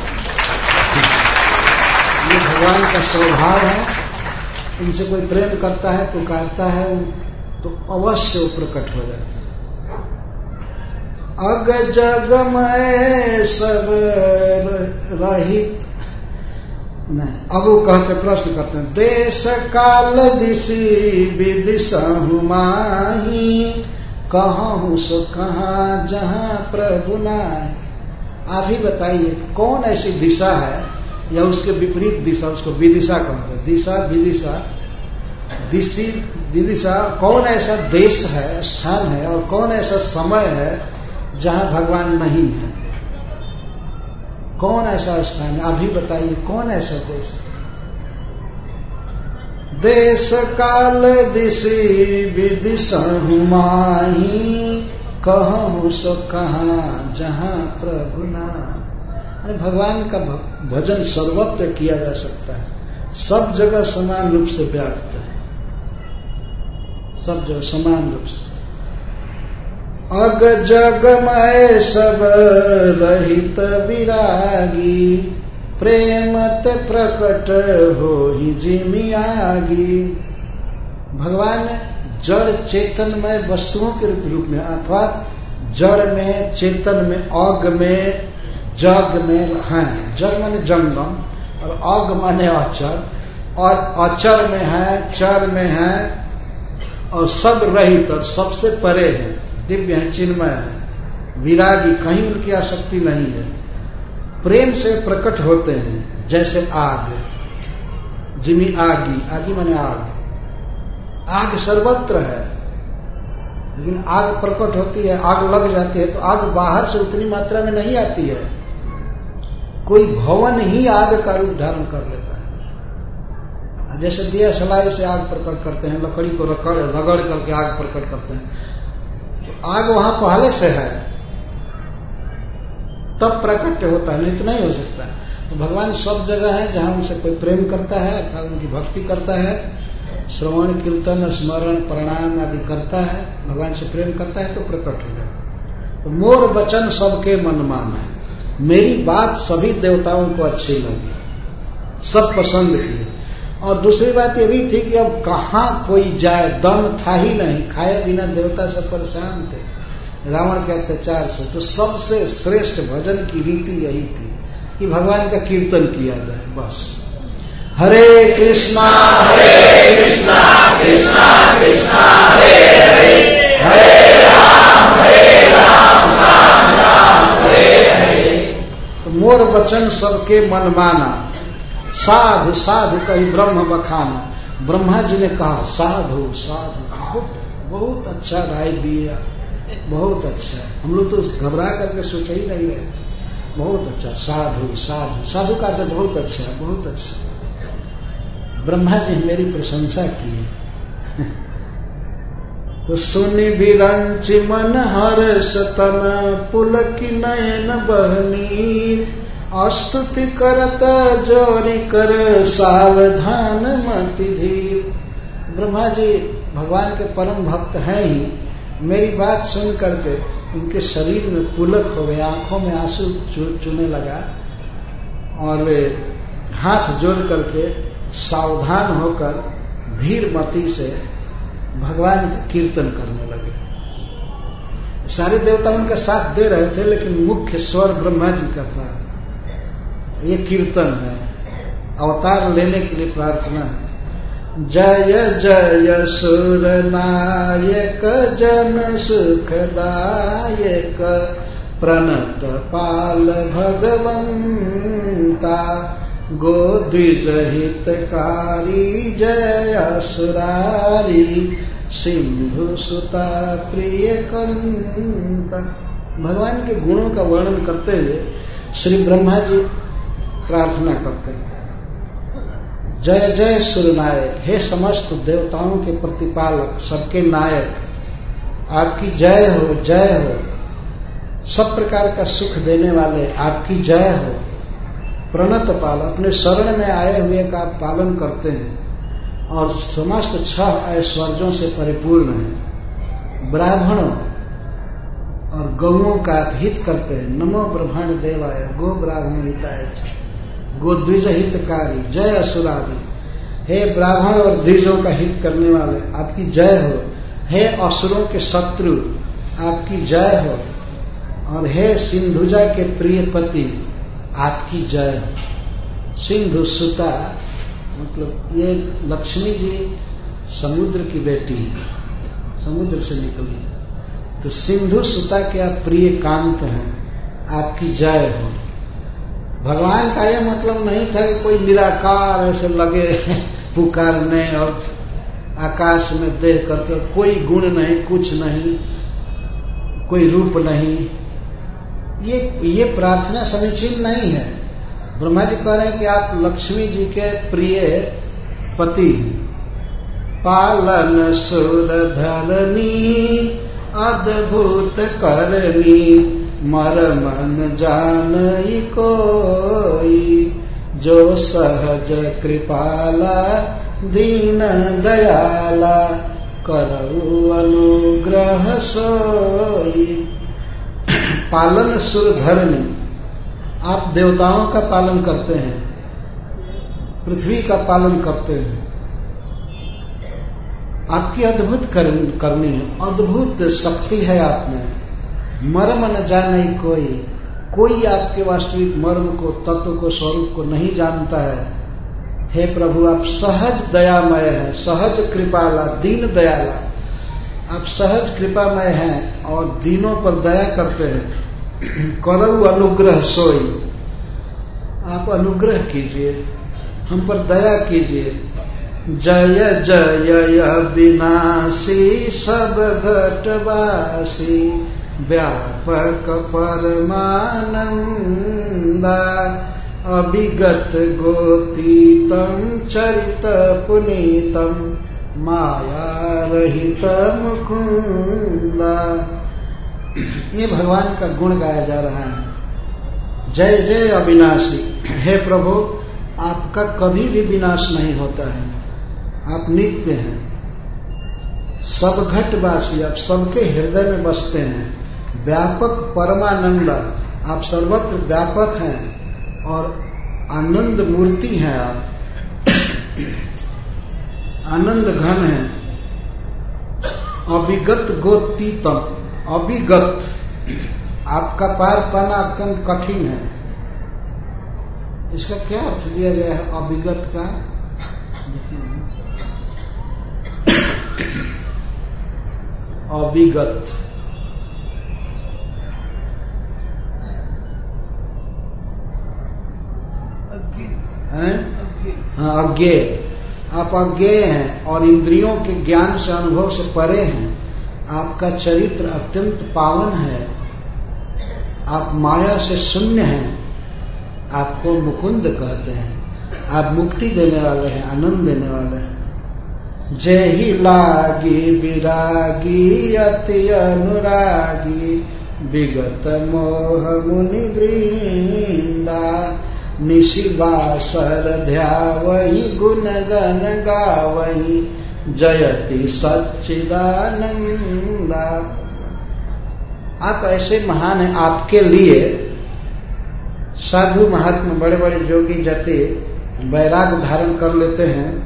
ये भगवान का स्वभाव है। इनसे कोई प्रेम करता है, पुकारता है, तो अवश्य वो प्रकट हो जाता है। अग जग में सब रहित नहीं। अब वो कहते, प्रश्न करते हैं, देश काल दिशि विदिशहु माही, कहूँ सो कहाँ जहाँ प्रभु नाय। आप ही बताइए कौन ऐसी दिशा है या उसके विपरीत दिशा, उसको विदिशा कहते हैं, दिशा विदिशा, दिशि विदिशा। कौन ऐसा देश है, स्थान है, और कौन ऐसा समय है जहाँ भगवान नहीं है। कौन ऐसा स्थान है, आप ही बताइए कौन ऐसा देश है। देश काल दिशि विदिशहु माही, कहूँ सो कहाँ जहाँ प्रभु ना। भगवान का भजन सर्वत्र किया जा सकता है, सब जगह समान रूप से व्याप्त है, सब जगह समान रूप से। अग जगमय सब रहित विरागी, प्रेमत प्रकट हो ही जिमियागी। भगवान जड़ चेतनमय वस्तुओं के रूप में अर्थात जड़ में, चेतन में, अग में, जग में हैं। जग माने जंगम और अग माने अचर, और अचर में है, चर में है, और सब रहित और सबसे परे है, दिव्य है, चिन्मय है, विरागी, कहीं उनकी आसक्ति नहीं है, प्रेम से प्रकट होते हैं जैसे आग। जिमी आगी, आगी माने आग, आग सर्वत्र है, लेकिन आग प्रकट होती है, आग लग जाती है तो आग बाहर से उतनी मात्रा में नहीं आती है, कोई भवन ही आग का रूप धारण कर लेता है। जैसे दिया सलाई से आग प्रकट करते हैं, लकड़ी को रगड़ रगड़ करके आग प्रकट करते हैं, तो आग वहां पहले से है तब प्रकट होता है, नहीं तो नहीं हो सकता। तो भगवान सब जगह है, जहां उनसे कोई प्रेम करता है अर्थात उनकी भक्ति करता है, श्रवण कीर्तन स्मरण प्रणाम आदि करता है, भगवान से प्रेम करता है तो प्रकट हो जाता है। तो मोर वचन सबके मन माना, मेरी बात सभी देवताओं को अच्छी लगी, सब पसंद की। और दूसरी बात ये भी थी कि अब कहाँ कोई जाए, दम था ही नहीं, खाए बिना देवता सब परेशान थे रावण के अत्याचार से। तो सबसे श्रेष्ठ भजन की रीति यही थी कि भगवान का कीर्तन किया जाए, बस। हरे कृष्णा हरे कृष्णा कृष्णा कृष्णा हरे हरे, हरे राम हरे राम राम राम हरे हरे। तो मोर वचन सबके मन माना, साधु साधु कही ब्रह्म बखाना। ब्रह्मा जी ने कहा साधु साधु, बहुत बहुत अच्छा राय दिया, बहुत अच्छा। हम लोग तो घबरा करके सोच ही नहीं रहे, बहुत अच्छा, साधु साधु, साधु का अर्थ बहुत अच्छा, बहुत अच्छा। ब्रह्मा जी मेरी प्रशंसा की। तो सुनि विरंच मन हर्ष तन, पुलक नयन बहनी, स्तुति करत जोरी कर सावधान मति धीर। ब्रह्मा जी भगवान के परम भक्त हैं ही, मेरी बात सुन करके उनके शरीर में पुलक हो गया, आंखों में आंसू चूने लगा, और वे हाथ जोड़ करके सावधान होकर धीर मति से भगवान का कीर्तन करने लगे। सारे देवता उनका साथ दे रहे थे, लेकिन मुख्य स्वर ब्रह्मा जी का था। ये कीर्तन है, अवतार लेने के लिए प्रार्थना है। जय जय सुर नायक जन सुखदायक, प्रणत पाल भगवंता, गोद्विज हितकारी जय असुरारी, सिंधु सुता प्रिय कंता। भगवान के गुणों का वर्णन करते हुए श्री ब्रह्मा जी प्रार्थना करते हैं, जय जय सुरनायक, हे समस्त देवताओं के प्रतिपालक, सबके नायक, आपकी जय हो, जय हो। सब प्रकार का सुख देने वाले आपकी जय हो। प्रणत पाल, अपने शरण में आए हुए का आप पालन करते हैं और समस्त छह ऐश्वर्यों से परिपूर्ण है। ब्राह्मणों और गौओं का आप हित करते हैं। नमो ब्रह्मण देवाय गो ब्राह्मण हिताय, गोद्विज हितकारी जय असुरादि। हे ब्राह्मण और द्विजों का हित करने वाले आपकी जय हो। हे असुरों के शत्रु आपकी जय हो। और हे सिंधुजा के प्रिय पति आपकी जय हो। सिंधु सुता मतलब ये लक्ष्मी जी समुद्र की बेटी, समुद्र से निकली, तो सिंधु सुता के आप प्रिय कांत हैं, आपकी जय हो। भगवान का यह मतलब नहीं था कि कोई निराकार ऐसे लगे पुकारने और आकाश में देख करके, कोई गुण नहीं, कुछ नहीं, कोई रूप नहीं। ये ये प्रार्थना समीचीन नहीं है। ब्रह्मा जी कह रहे हैं कि आप लक्ष्मी जी के प्रिय पति हैं। पालन सुर धरनी अद्भुत करनी, मरम न जानई कोई, जो सहज कृपाला दीन दयाला, करऊ अनुग्रह सोई। पालन सुर धरनी, आप देवताओं का पालन करते हैं, पृथ्वी का पालन करते हैं। आपकी अद्भुत करनी है, अद्भुत शक्ति है आप में। मर्म न जाने कोई, कोई आपके वास्तविक मर्म को, तत्व को, स्वरूप को नहीं जानता है। हे प्रभु, आप सहज दयामय हैं, सहज कृपाला, दीन दयाला। आप सहज कृपामय हैं और दीनों पर दया करते हैं। करऊ अनुग्रह सोई, आप अनुग्रह कीजिए, हम पर दया कीजिए। जय जय अविनाशी सब घटवासी, व्यापक परमानंदा, अभिगत गोतीतम चरित पुनीतम, माया रहित मुकुंदा। ये भगवान का गुण गाया जा रहा है। जय जय अविनाशी, हे प्रभु, आपका कभी भी विनाश नहीं होता है, आप नित्य हैं। सब घटवासी, आप सबके हृदय में बसते हैं। व्यापक परमानंदा, आप सर्वत्र व्यापक हैं और आनंद मूर्ति हैं आप, आनंद घन है। अभिगत गोतीतम, अभिगत, आपका पार पाना अत्यंत कठिन है। इसका क्या अर्थ दिया गया है अभिगत का? अभिगत, हाँ, अज्ञेय। आप अज्ञेय हैं और इंद्रियों के ज्ञान से, अनुभव से परे हैं। आपका चरित्र अत्यंत पावन है, आप माया से शून्य हैं, आपको मुकुंद कहते हैं। आप मुक्ति देने वाले हैं, आनंद देने वाले हैं। जय ही लागी विरागी अति अनुरागी, विगत मोह मुनि वृंदा, निशिवासर ध्यावहि गुण गण गावहि, जयति सच्चिदानंदा। आप ऐसे महान हैं, आपके लिए साधु महात्मा, बड़े बड़े जोगी जति वैराग धारण कर लेते हैं।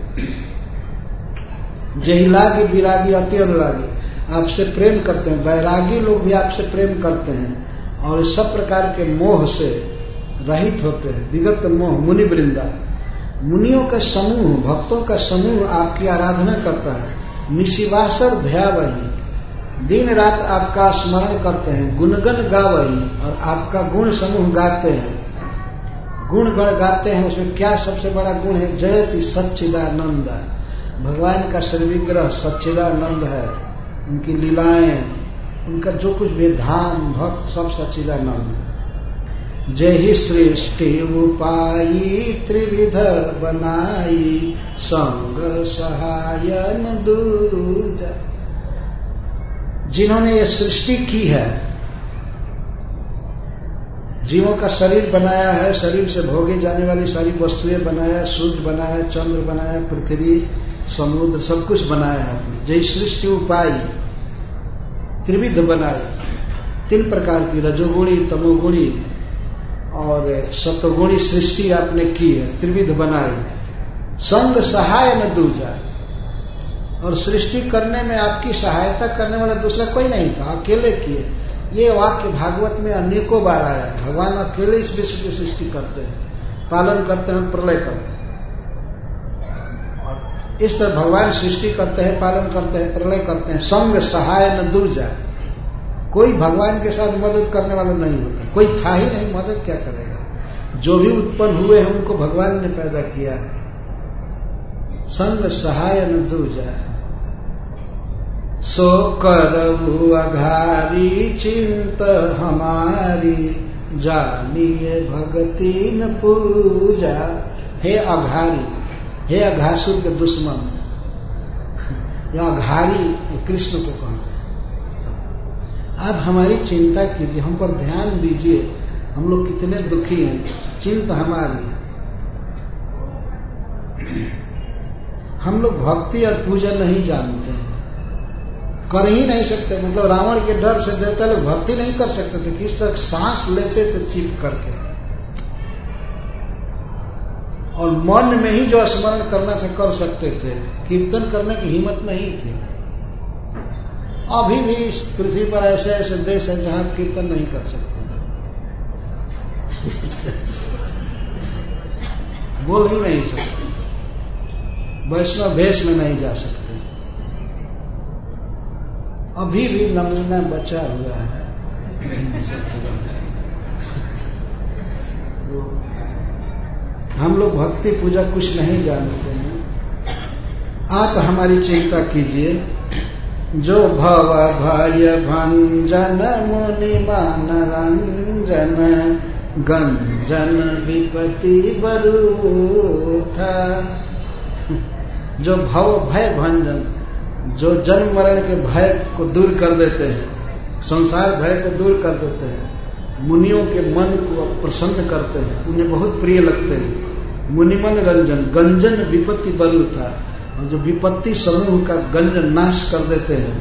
जहिलागी विरागी अति अनुरागी, आपसे प्रेम करते हैं। वैरागी लोग भी आपसे प्रेम करते हैं और सब प्रकार के मोह से रहित होते हैं। विगत मोह मुनि वृंदा, मुनियों का समूह, भक्तों का समूह आपकी आराधना करता है। निशिवासर ध्यावहि, दिन रात आपका स्मरण करते हैं। गुणगण गावहि, और आपका गुण समूह गाते हैं। गुण गण गाते हैं, उसमें क्या सबसे बड़ा गुण है? जयति सच्चिदानंद, भगवान का श्रीविग्रह सच्चिदानंद है। उनकी लीलाएं, उनका जो कुछ भी धाम भक्त सब सच्चिदानंद है। जय ही सृष्टि उपायी त्रिविध बनाई, संग सहायन दूजा। जिन्होंने ये सृष्टि की है, जीवों का शरीर बनाया है, शरीर से भोगी जाने वाली सारी वस्तुएं बनाया, सूर्य बनाया, चंद्र बनाया, पृथ्वी, समुद्र, सब कुछ बनाया है आपने। जय सृष्टि उपाय त्रिविध बनाए, तीन प्रकार की, रजोगुणी, तमोगुणी और सत्वगुणी सृष्टि आपने की है, त्रिविध बनाई। संग सहाय न दूजा, और सृष्टि करने में आपकी सहायता करने वाला दूसरा कोई नहीं था, अकेले किए। ये वाक्य भागवत में अनेकों बार आया है। भगवान अकेले इस विश्व की सृष्टि करते हैं, पालन करते हैं, प्रलय करते हैं। और इस तरह भगवान सृष्टि करते हैं, पालन करते हैं, प्रलय करते हैं। संग सहाय न दूजा, कोई भगवान के साथ मदद करने वाला नहीं होता, कोई था ही नहीं, मदद क्या करेगा। जो भी उत्पन्न हुए हैं उनको भगवान ने पैदा किया। संग सहाय न दूजा, सो करऊ अघारी चिंत हमारी, जानिए भगति न पूजा। हे अघारी, हे अघासुर के दुश्मन, या अघारी कृष्ण को कहते हैं। आप हमारी चिंता कीजिए, हम पर ध्यान दीजिए, हम लोग कितने दुखी हैं, चिंता हमारी। हम लोग भक्ति और पूजा नहीं जानते हैं, कर ही नहीं सकते। मतलब रावण के डर से देवता लोग भक्ति नहीं कर सकते थे, किस तरह सांस लेते थे चीख करके, और मन में ही जो स्मरण करना था कर सकते थे, कीर्तन करने की हिम्मत नहीं थी। अभी भी इस पृथ्वी पर ऐसे ऐसे देश हैं जहां कीर्तन नहीं कर सकते, बोल ही नहीं सकते, वैष्णव वेश में नहीं जा सकते। अभी भी नमूना बचा हुआ है। तो हम लोग भक्ति पूजा कुछ नहीं जानते हैं। आप हमारी चिंता कीजिए। जो भव भय भंजन मुनि मान रंजन गंजन विपत्ति बरूथा। जो भव भय भंजन, जो जन्म मरण के भय को दूर कर देते हैं, संसार भय को दूर कर देते हैं, मुनियों के मन को प्रसन्न करते हैं, उन्हें बहुत प्रिय लगते हैं। मुनिमन रंजन गंजन विपत्ति बरूथा, और जो विपत्ति समूह का गंजन नाश कर देते हैं।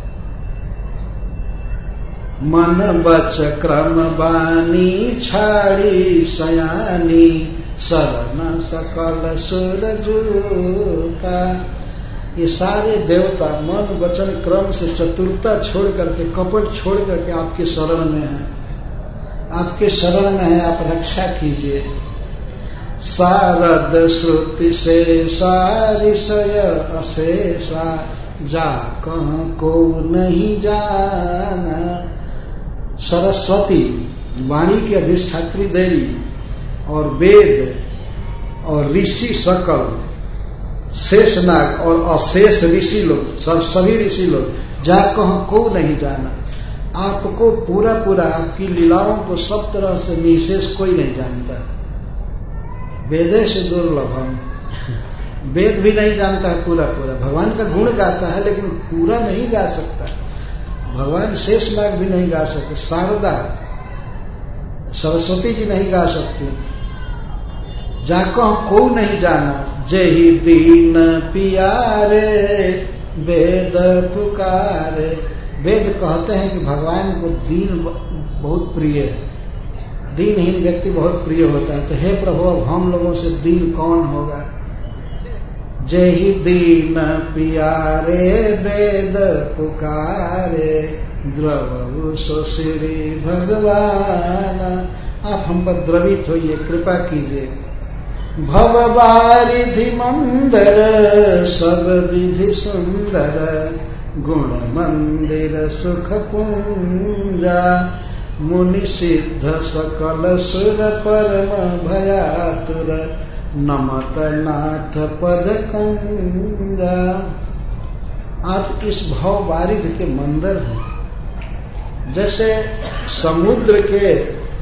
मन बच क्रम बानी छाड़ी सयानी शरण सकल सुर जूका। ये सारे देवता मन वचन क्रम से चतुरता छोड़ करके, कपट छोड़ करके आपके शरण में है, आपके शरण में है, आप रक्षा कीजिए। सारद श्रुति से सारिशय अशेषा जा कहाँ को नहीं जाना। सरस्वती वाणी की अधिष्ठात्री देवी और वेद और ऋषि सकल, शेषनाग और अशेष ऋषि लोग, सब सभी ऋषि लोग जा कहाँ को नहीं जाना। आपको पूरा पूरा, आपकी लीलाओं को सब तरह से निशेष कोई नहीं जानता। वेदेश दुर्लभम, वेद भी नहीं जानता है पूरा पूरा। भगवान का गुण गाता है लेकिन पूरा नहीं गा सकता। भगवान शेषनाग भी नहीं गा सकते, शारदा सरस्वती जी नहीं गा सकती। जाको को नहीं जाना, जेहि दीन पियारे वेद पुकारे। वेद कहते हैं कि भगवान को दीन बहुत प्रिय है, दीनहीन व्यक्ति बहुत प्रिय होता है। तो हे प्रभु, अब हम लोगों से दीन कौन होगा। जेहि दीन पियारे वेद पुकारे द्रवहु सो श्री भगवान। आप हम पर द्रवित होइए, कृपा कीजिए। भव वारिधि मंदर सब विधि सुंदर गुण मंदिर सुख पुंजा। मुनि सिद्ध सकल सुर परम भयातुर नमत नाथ पद कंजा। आप इस भव वारिध के मंदिर हैं। जैसे समुद्र के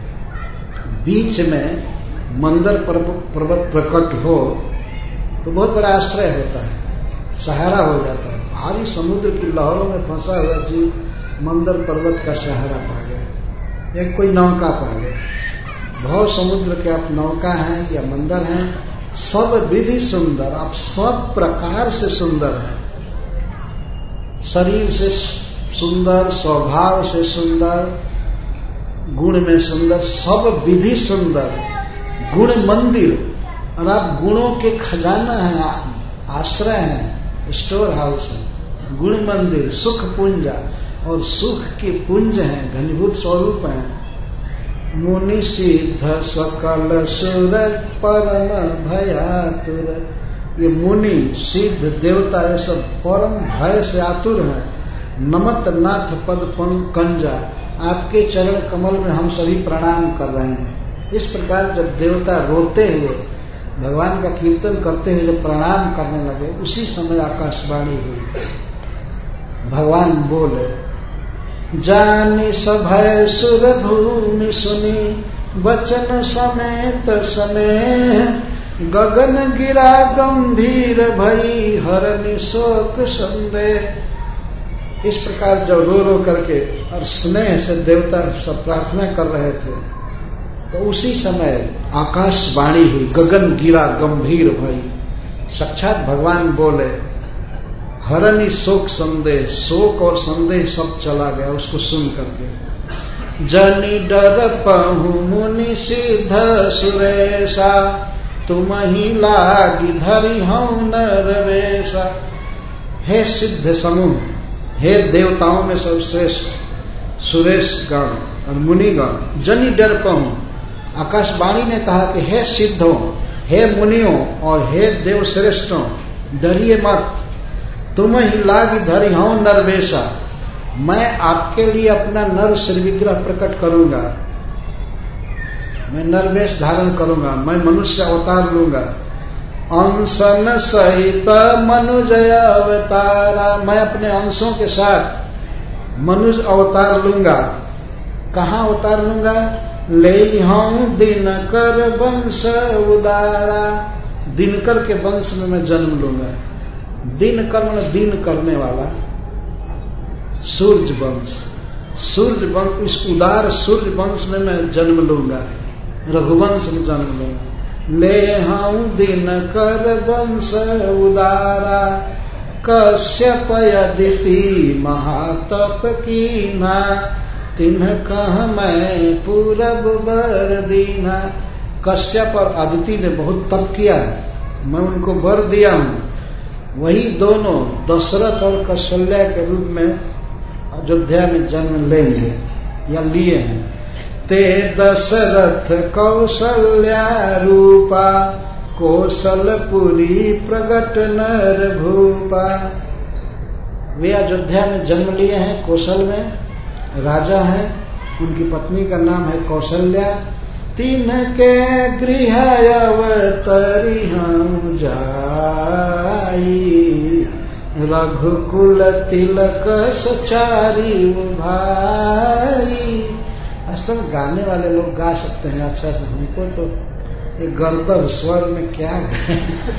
बीच में मंदिर पर्वत प्रकट हो तो बहुत बड़ा आश्रय होता है, सहारा हो जाता है। भारी समुद्र की लहरों में फंसा हुआ जीव मंदिर पर्वत का सहारा पा गया, एक कोई नौका पा गए। भव समुद्र के आप नौका हैं या मंदिर हैं, सब विधि सुंदर, आप सब प्रकार से सुंदर हैं। शरीर से सुंदर, स्वभाव से सुंदर, गुण में सुंदर, सब विधि सुंदर, गुण मंदिर। और आप गुणों के खजाना हैं, आश्रय हैं, स्टोर हाउस है। गुण मंदिर, सुख पुंजा, और सुख के पुंज हैं, घनीभूत स्वरूप हैं। मुनि सिद्ध सकल सुर परम भयातुर। ये मुनि सिद्ध देवता ये सब परम भय से आतुर हैं। नमत नाथ पद कंजा, आपके चरण कमल में हम सभी प्रणाम कर रहे हैं। इस प्रकार जब देवता रोते हुए भगवान का कीर्तन करते हुए जब प्रणाम करने लगे, उसी समय आकाशवाणी हुई। भगवान बोले, जानी सभय सुर भूमि सुनी वचन समेत स्नेह। गगन गिरा गंभीर भई हरनि शोक संदेह। इस प्रकार जब रो रो करके और स्नेह से देवता सब प्रार्थना कर रहे थे, तो उसी समय आकाशवाणी हुई, गगन गिरा गंभीर भई। साक्षात भगवान बोले, हरनी शोक संदेह, शोक और संदेह सब चला गया उसको सुन करके। जनि डर पहु मुनि सिद्ध सुरेशा, तुम ही लागी धरि हूं नरवेशा। हे सिद्ध समूह, हे देवताओं में सर्वश्रेष्ठ सुरेश गण और मुनिगण, जनि डर पहु, आकाशवाणी ने कहा कि हे सिद्धों, हे मुनियों और हे देवश्रेष्ठों, डरिए मत। तुम ही लागी धरि हूं नरवेशा, मैं आपके लिए अपना नर श्री विग्रह प्रकट करूंगा, मैं नरवेश धारण करूंगा, मैं मनुष्य अवतार लूंगा। अंशन सहित मनुजय अवतारा, मैं अपने अंशों के साथ मनुज अवतार लूंगा। कहाँ अवतार लूंगा? ले हूं दिनकर वंश उदारा, दिनकर के वंश में मैं जन्म लूंगा। दिनकर मतलब दिन करने वाला, सूर्य वंश, सूर्य वंश, इस उदार सूर्य वंश में मैं जन्म लूंगा, रघुवंश में जन्म लूंगा। ले हूं दिनकर वंश उदारा, कश्यप अदिति महातप कीना, तिन्ह कह मैं पूरब वर दीना। कश्यप और अदिति ने बहुत तप किया, मैं उनको वर दिया हूं। वही दोनों दशरथ और कौशल्या के रूप में अयोध्या में जन्म लेंगे या लिए हैं। ते दशरथ कौशल्या रूपा, कौशलपुरी प्रगट नर भूपा। वे अयोध्या में जन्म लिए हैं, कौशल में राजा हैं, उनकी पत्नी का नाम है कौशल्या। तीन के गृह अवतरी हम जाई, रघुकुल तिलक सचारी भाई। वास्तव में गाने वाले लोग गा सकते हैं अच्छा से, हमको तो ये गर्दव स्वर में क्या गाए।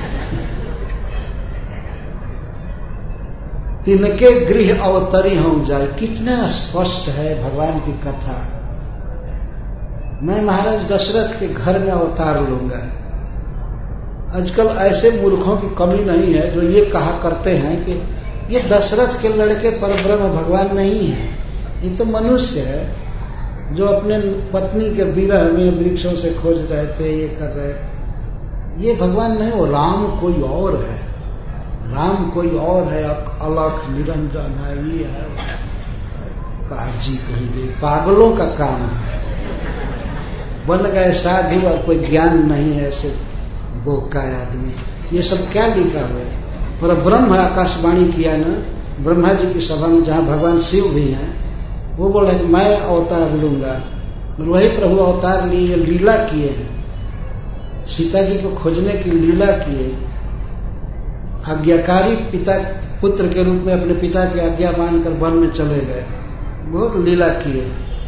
तिनके गृह अवतरी हम जाए, कितना स्पष्ट है भगवान की कथा। मैं महाराज दशरथ के घर में अवतार लूंगा। आजकल ऐसे मूर्खों की कमी नहीं है जो ये कहा करते हैं कि ये दशरथ के लड़के परब्रह्म भगवान नहीं है, ये तो मनुष्य है जो अपने पत्नी के विरह में वृक्षों से खोज रहे थे, ये कर रहे। ये भगवान नहीं, वो राम कोई और है, राम कोई और है, अलख निरंजन है, ये है पाजी कहिए, पागलों का काम है। बन गए साधु और कोई ज्ञान नहीं है, सिर्फ बोका आदमी। ये सब क्या लिखा हुआ है? पर ब्रह्म आकाशवाणी किया ना ब्रह्मा जी की सभा में, जहाँ भगवान शिव भी हैं, वो बोले मैं अवतार लूंगा। वही प्रभु अवतार लिए, लीला किए हैं, सीता जी को खोजने की लीला किए, आज्ञाकारी पिता पुत्र के रूप में अपने पिता की आज्ञा मानकर वन में चले गए, बहुत लीला किए।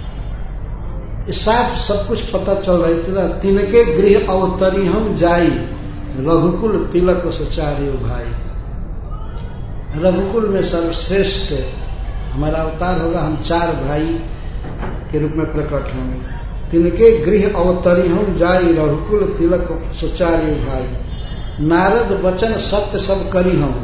साफ सब कुछ पता चल रहा है। इतना तिनके गृह अवतरी हम जाई, रघुकुल तिलक सुचारी भाई। रघुकुल में सर्वश्रेष्ठ हमारा अवतार होगा, हम चार भाई के रूप में प्रकट होंगे। तिनके गृह अवतरी हम जाई, रघुकुल तिलक सुचारी भाई। नारद वचन सत्य सब करी हम,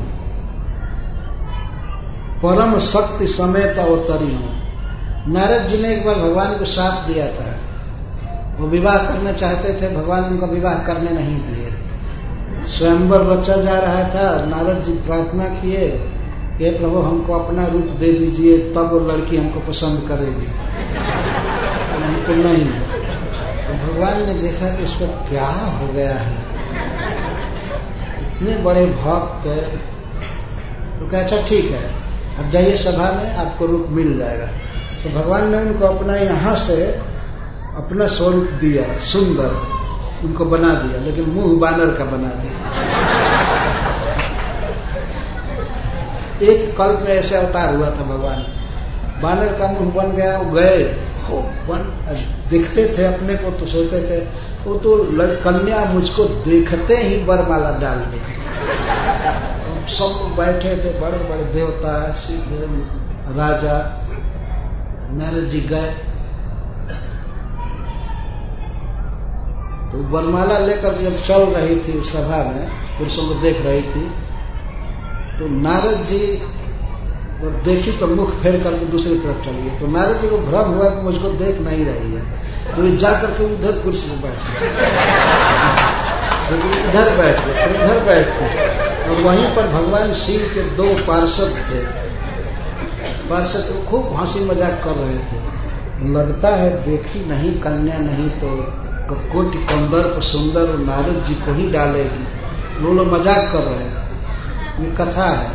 परम शक्ति समेत अवतरी हम। नारद जी ने एक बार भगवान को शाप दिया था, वो विवाह करना चाहते थे, भगवान उनका विवाह करने नहीं दिए। स्वयंवर रचा जा रहा था, नारद जी प्रार्थना किए कि प्रभु हमको अपना रूप दे दीजिए, तब वो लड़की हमको पसंद करेगी, नहीं तो नहीं। तो भगवान ने देखा कि इसको क्या हो गया है, इतने बड़े भक्त है। तो कहा अच्छा ठीक है, अब जाइए सभा में, आपको रूप मिल जाएगा। तो भगवान ने उनको अपना यहाँ से अपना स्वरूप दिया, सुंदर उनको बना दिया, लेकिन मुंह बानर का बना दिया। एक कल्प में ऐसे अवतार हुआ था भगवान, बानर का मुंह बन गया, वो गए खूब बन दिखते थे अपने को, तो सोचते थे वो तो कन्या मुझको देखते ही वरमाला डाल दी। सब बैठे थे, बड़े बड़े देवता, सिद्ध राजा नारद जी गए तो वरमाला लेकर जब चल रही थी सभा में, पुरुषों को देख रही थी, तो नारद जी देखी तो मुख फेर करके दूसरी तरफ चली गई। तो नारद जी को भ्रम हुआ कि मुझको देख नहीं रही है, तो ये जाकर के उधर कुर्सी में बैठ गए, इधर बैठ गए, फिर इधर बैठ गए। और वहीं पर भगवान शिव के दो पार्षद थे, पार्षद तो खूब हंसी मजाक कर रहे थे। लगता है देखी नहीं कन्या नहीं तो कोटि कंदर्प सुंदर नारद जी को ही डालेगी। वो लोग मजाक कर रहे थे, ये कथा है।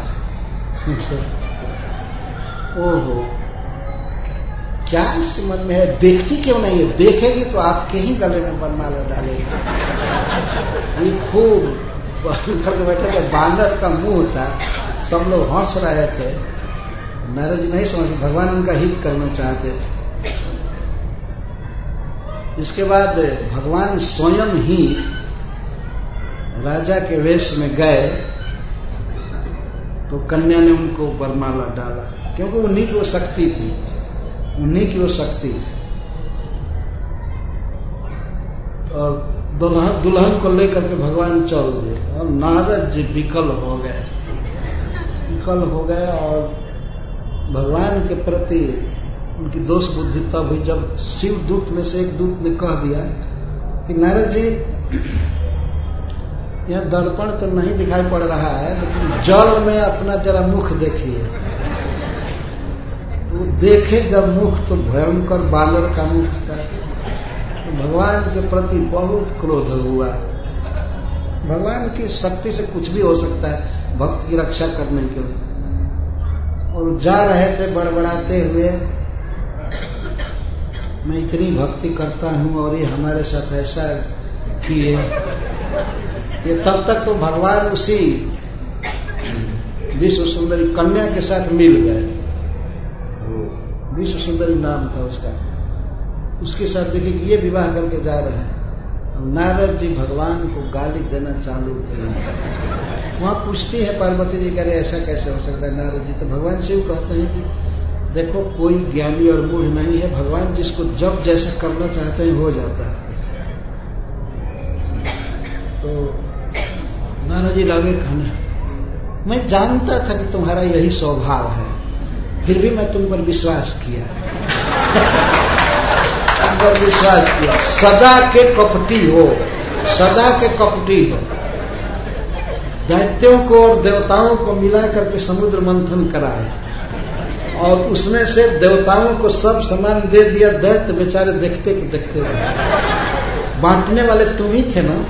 ओहो, क्या इसके मन में है? देखती क्यों नहीं है? देखेगी तो आपके ही गले में वरमाला डालेगी। खूब करके बैठे थे, बानर का मुंह था, सब लोग हंस रहे थे। नारद जी नहीं समझ, भगवान उनका हित करना चाहते थे। इसके बाद भगवान स्वयं ही राजा के वेश में गए तो कन्या ने उनको वरमाला डाला, क्योंकि उन्हीं की वो शक्ति थी, उन्हीं की वो शक्ति थी। और दुल्हन दुल्हन को लेकर के भगवान चल दिए और नारद जी विकल हो गए, विकल हो गए। और भगवान के प्रति उनकी दोष बुद्धि तब हुई जब शिव दूत में से एक दूत ने कह दिया कि नारद जी, यह दर्पण तो नहीं दिखाई पड़ रहा है, लेकिन जल में अपना जरा मुख देखिए। तो देखे जब मुख तो भयंकर बानर का मुख था। तो भगवान के प्रति बहुत क्रोध हुआ। भगवान की शक्ति से कुछ भी हो सकता है भक्त की रक्षा करने के लिए। और जा रहे थे बड़बड़ाते हुए, मैं इतनी भक्ति करता हूं और ये हमारे साथ ऐसा किए। ये तब तक तो भगवान उसी विश्व सुंदरी कन्या के साथ मिल गए। विश्व सुंदरी नाम था उसका, उसके साथ देखिए कि ये विवाह करके जा रहे हैं। नारद जी भगवान को गाली देना चालू किया। वहां पूछती है पार्वती जी, कह रहे ऐसा कैसे हो सकता है नारद जी? तो भगवान शिव कहते हैं कि देखो कोई ज्ञानी और मूढ़ नहीं है, भगवान जिसको जब जैसा करना चाहते हैं हो जाता है। तो नारद जी लगे कहने, मैं जानता था कि तुम्हारा यही स्वभाव है, फिर भी मैं तुम पर विश्वास किया तुम पर विश्वास किया। सदा के कपटी हो, सदा के कपटी हो। दैत्यों को और देवताओं को मिला करके समुद्र मंथन कराए और उसमें से देवताओं को सब सामान दे दिया, दैत्य बेचारे देखते को देखते रहे। बांटने वाले तुम ही थे ना।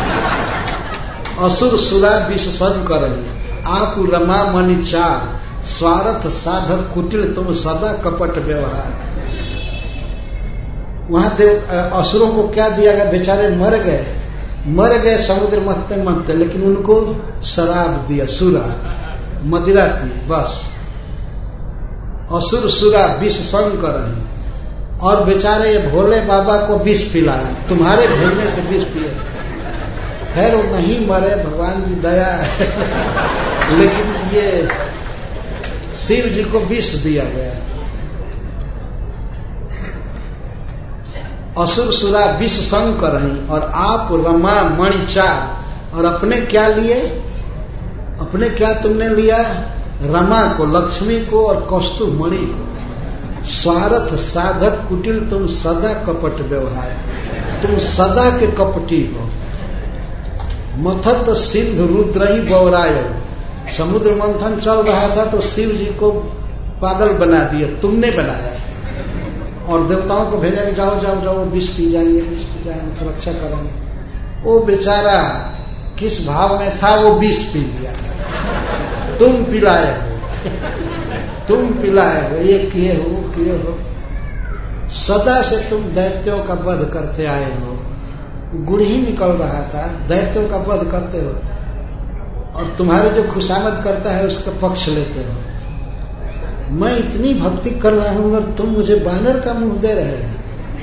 असुर सुरा विष सन करही, आप रमा मणि चार, स्वार्थ साधक कुटिल तुम सदा कपट व्यवहार। वहां देव असुरों को क्या दिया गया? बेचारे मर गए, मर गए समुद्र मथते मथते, लेकिन उनको शराब दिया, सुरा, मदिरा पी, बस। असुर सुरा विष संग करही, और बेचारे ये भोले बाबा को विष पिलाया, तुम्हारे भेजने से विष पिए। खैर वो नहीं मरे, भगवान की दया है लेकिन ये शिव जी को विष दिया गया। असुर सुरा विष संग करही, और आप रमा मणि चार, और अपने क्या लिए? अपने क्या तुमने लिया? रमा को, लक्ष्मी को, और कौस्तुभ मणि को। स्वार्थ साधक कुटिल तुम सदा कपट व्यवहार, तुम सदा के कपटी हो। मथत सिंधु रुद्र ही बौराय, समुद्र मंथन चल रहा था तो शिव जी को पागल बना दिया, तुमने बनाया। और देवताओं को भेजा कि जाओ जाओ जाओ विष पी जाएंगे, विष पी जाएंगे, सुरक्षा करेंगे। वो बेचारा किस भाव में था, वो विष पी लिया। तुम पिलाए हो तुम पिलाए हो, ये किए हो, वो किए हो। सदा से तुम दैत्यों का वध करते आए हो। गुड़ ही निकल रहा था, दैत्यों का वध करते हो, और तुम्हारे जो खुशामद करता है उसका पक्ष लेते हो। मैं इतनी भक्ति कर रहा हूं और तुम मुझे बानर का मुंह दे रहे हो।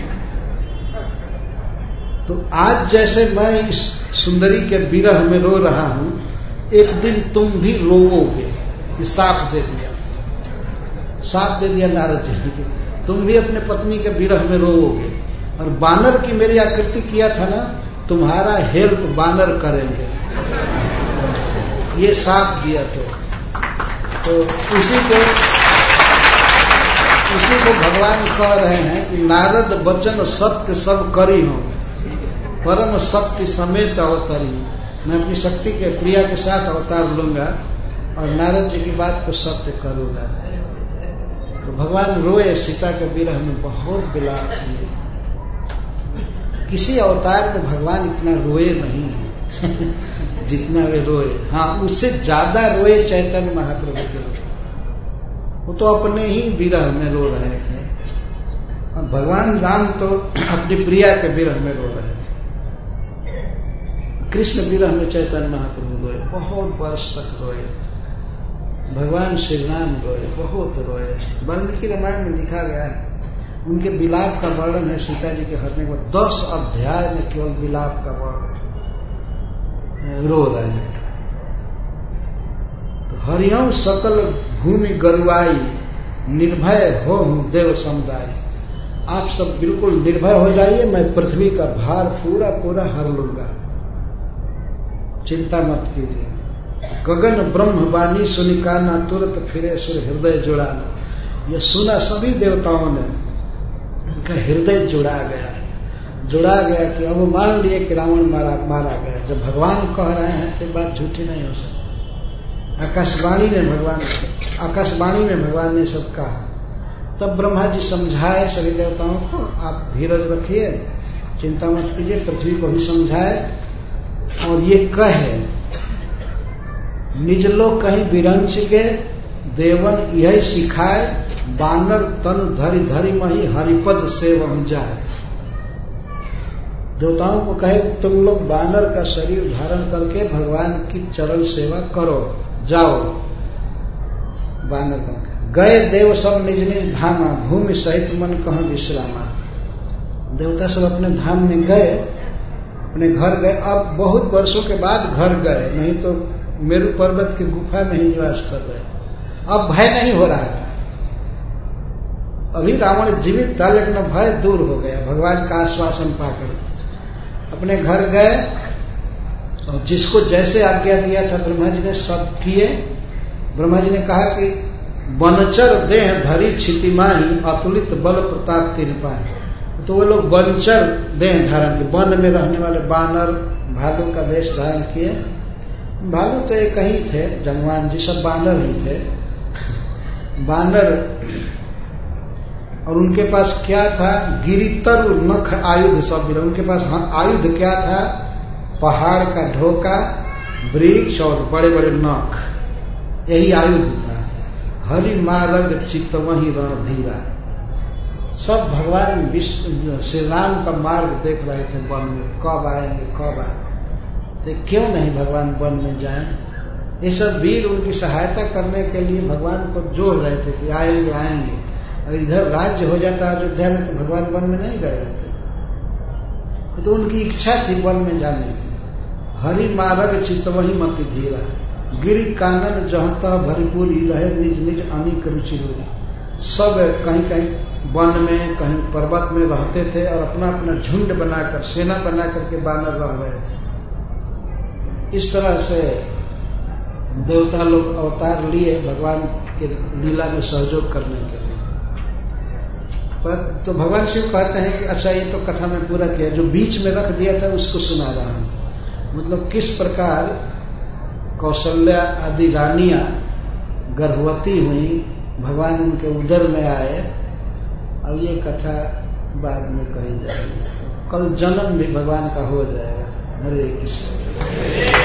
तो आज जैसे मैं इस सुंदरी के विरह में रो रहा हूं, एक दिन तुम भी रोओगे, ये साफ दे दिया। साथ दे दिया नारद जी के, तुम भी अपने पत्नी के विरह में रोओगे, और बानर की मेरी आकृति किया था ना, तुम्हारा हेल्प बानर करेंगे, ये साथ दिया तो, तो उसी को उसी को भगवान कह रहे हैं कि नारद वचन सत्य सब करी हो, परम शक्ति समेत अवतरी। मैं अपनी शक्ति के प्रिया के साथ अवतार लूंगा और नारद जी की बात को सत्य करूंगा। तो भगवान रोए, सीता के विरह में बहुत विलाप किए। किसी अवतार में भगवान इतना रोए नहीं है जितना वे रोए। हाँ, उससे ज्यादा रोए चैतन्य महाप्रभु के रोए, वो तो अपने ही विरह में रो रहे थे, और भगवान राम तो अपनी प्रिया के विरह में रो रहे थे। कृष्ण विरह में चैतन्य महाप्रभु रोए, बहुत वर्ष तक रोए। भगवान श्री राम रोए, बहुत रोए। वाल्मीकि रामायण में लिखा गया है, उनके विलाप का वर्णन है। सीता जी के हरने को दस अध्याय में केवल विलाप का वर्णन, रो रहे हैं। तो हरियं सकल भूमि गरुआई, निर्भय हो देव समुदाय। आप सब बिल्कुल निर्भय हो जाइए, मैं पृथ्वी का भार पूरा पूरा हर लूंगा, चिंता मत कीजिए। गगन ब्रह्म वाणी सुनिका ना, तुरंत फिरे सुर हृदय जुड़ाना। यह सुना सभी देवताओं ने, उनका हृदय जुड़ा गया, जुड़ा गया कि अब मान लिए कि रावण मारा मारा गया। जब भगवान कह रहे हैं तो बात झूठी नहीं हो सकती। आकाशवाणी ने भगवान आकाशवाणी में भगवान ने सब कहा। तब ब्रह्मा जी समझाए सभी देवताओं को, आप धीरज रखिए, चिंता मत कीजिए। पृथ्वी को भी समझाए और ये कहे, निज लोग कहीं विरंच के देवन यही सिखाए, बानर तन धरि धरि मही हरिपद सेवम जाए। देवताओं को कहे तुम लोग बानर का शरीर धारण करके भगवान की चरण सेवा करो, जाओ बानर बन। गए देव सब निज निज धामा, भूमि सहित मन कहाँ विश्रामा। देवता सब अपने धाम में गए, अपने घर गए। अब बहुत वर्षों के बाद घर गए, नहीं तो मेरु पर्वत की गुफा में ही निवास कर रहे। अब भय नहीं हो रहा था, अभी रावण जीवित था, लेकिन भय दूर हो गया भगवान का आश्वासन पाकर। अपने घर गए और जिसको जैसे आज्ञा दिया था ब्रह्मा जी ने सब किए। ब्रह्मा जी ने कहा कि बनचर देह धरी क्षितिमाही, अतुलित बल प्रताप तीन पाए। तो वो लोग बनचर देह धारण किए, वन में रहने वाले बानर भालू का वेश धारण किए। भालू तो एक ही थे, जंगवान जी सब बानर ही थे, बानर। और उनके पास क्या था, गिरितर नख आयुध सब मिला। उनके पास आयुध क्या था, पहाड़ का ढोका, वृक्ष और बड़े बड़े नख, यही आयुध था। हरि मारग चितवही रणधीरा। सब भगवान श्री राम का मार्ग देख रहे थे वन में, कब आएंगे कब आएंगे। तो क्यों नहीं भगवान वन में जाएं। ये सब वीर उनकी सहायता करने के लिए भगवान को जोड़ रहे थे कि आएंगे आएंगे। और इधर राज्य हो जाता अयोध्या में तो भगवान वन में नहीं गए होते। तो उनकी इच्छा थी वन में जाने की। हरि मारग चितवही मति धीरा, गिरि कानन जहता भरपूरी, रहे निज निज अनेक रुचि हुई। सब कहीं कहीं वन में, कहीं पर्वत में रहते थे और अपना अपना झुंड बनाकर, सेना बना करके बानर रह रहे थे। इस तरह से देवता लोग अवतार लिए भगवान के लीला में सहयोग करने के लिए। पर तो भगवान शिव कहते हैं कि अच्छा ये तो कथा में पूरा किया, जो बीच में रख दिया था उसको सुना रहा हूं। मतलब किस प्रकार कौशल्या आदि रानियां गर्भवती हुई, भगवान उनके उदर में आए। अब ये कथा बाद में कही जाएगी, कल जन्म भी भगवान का हो जाएगा। हरे कृष्ण।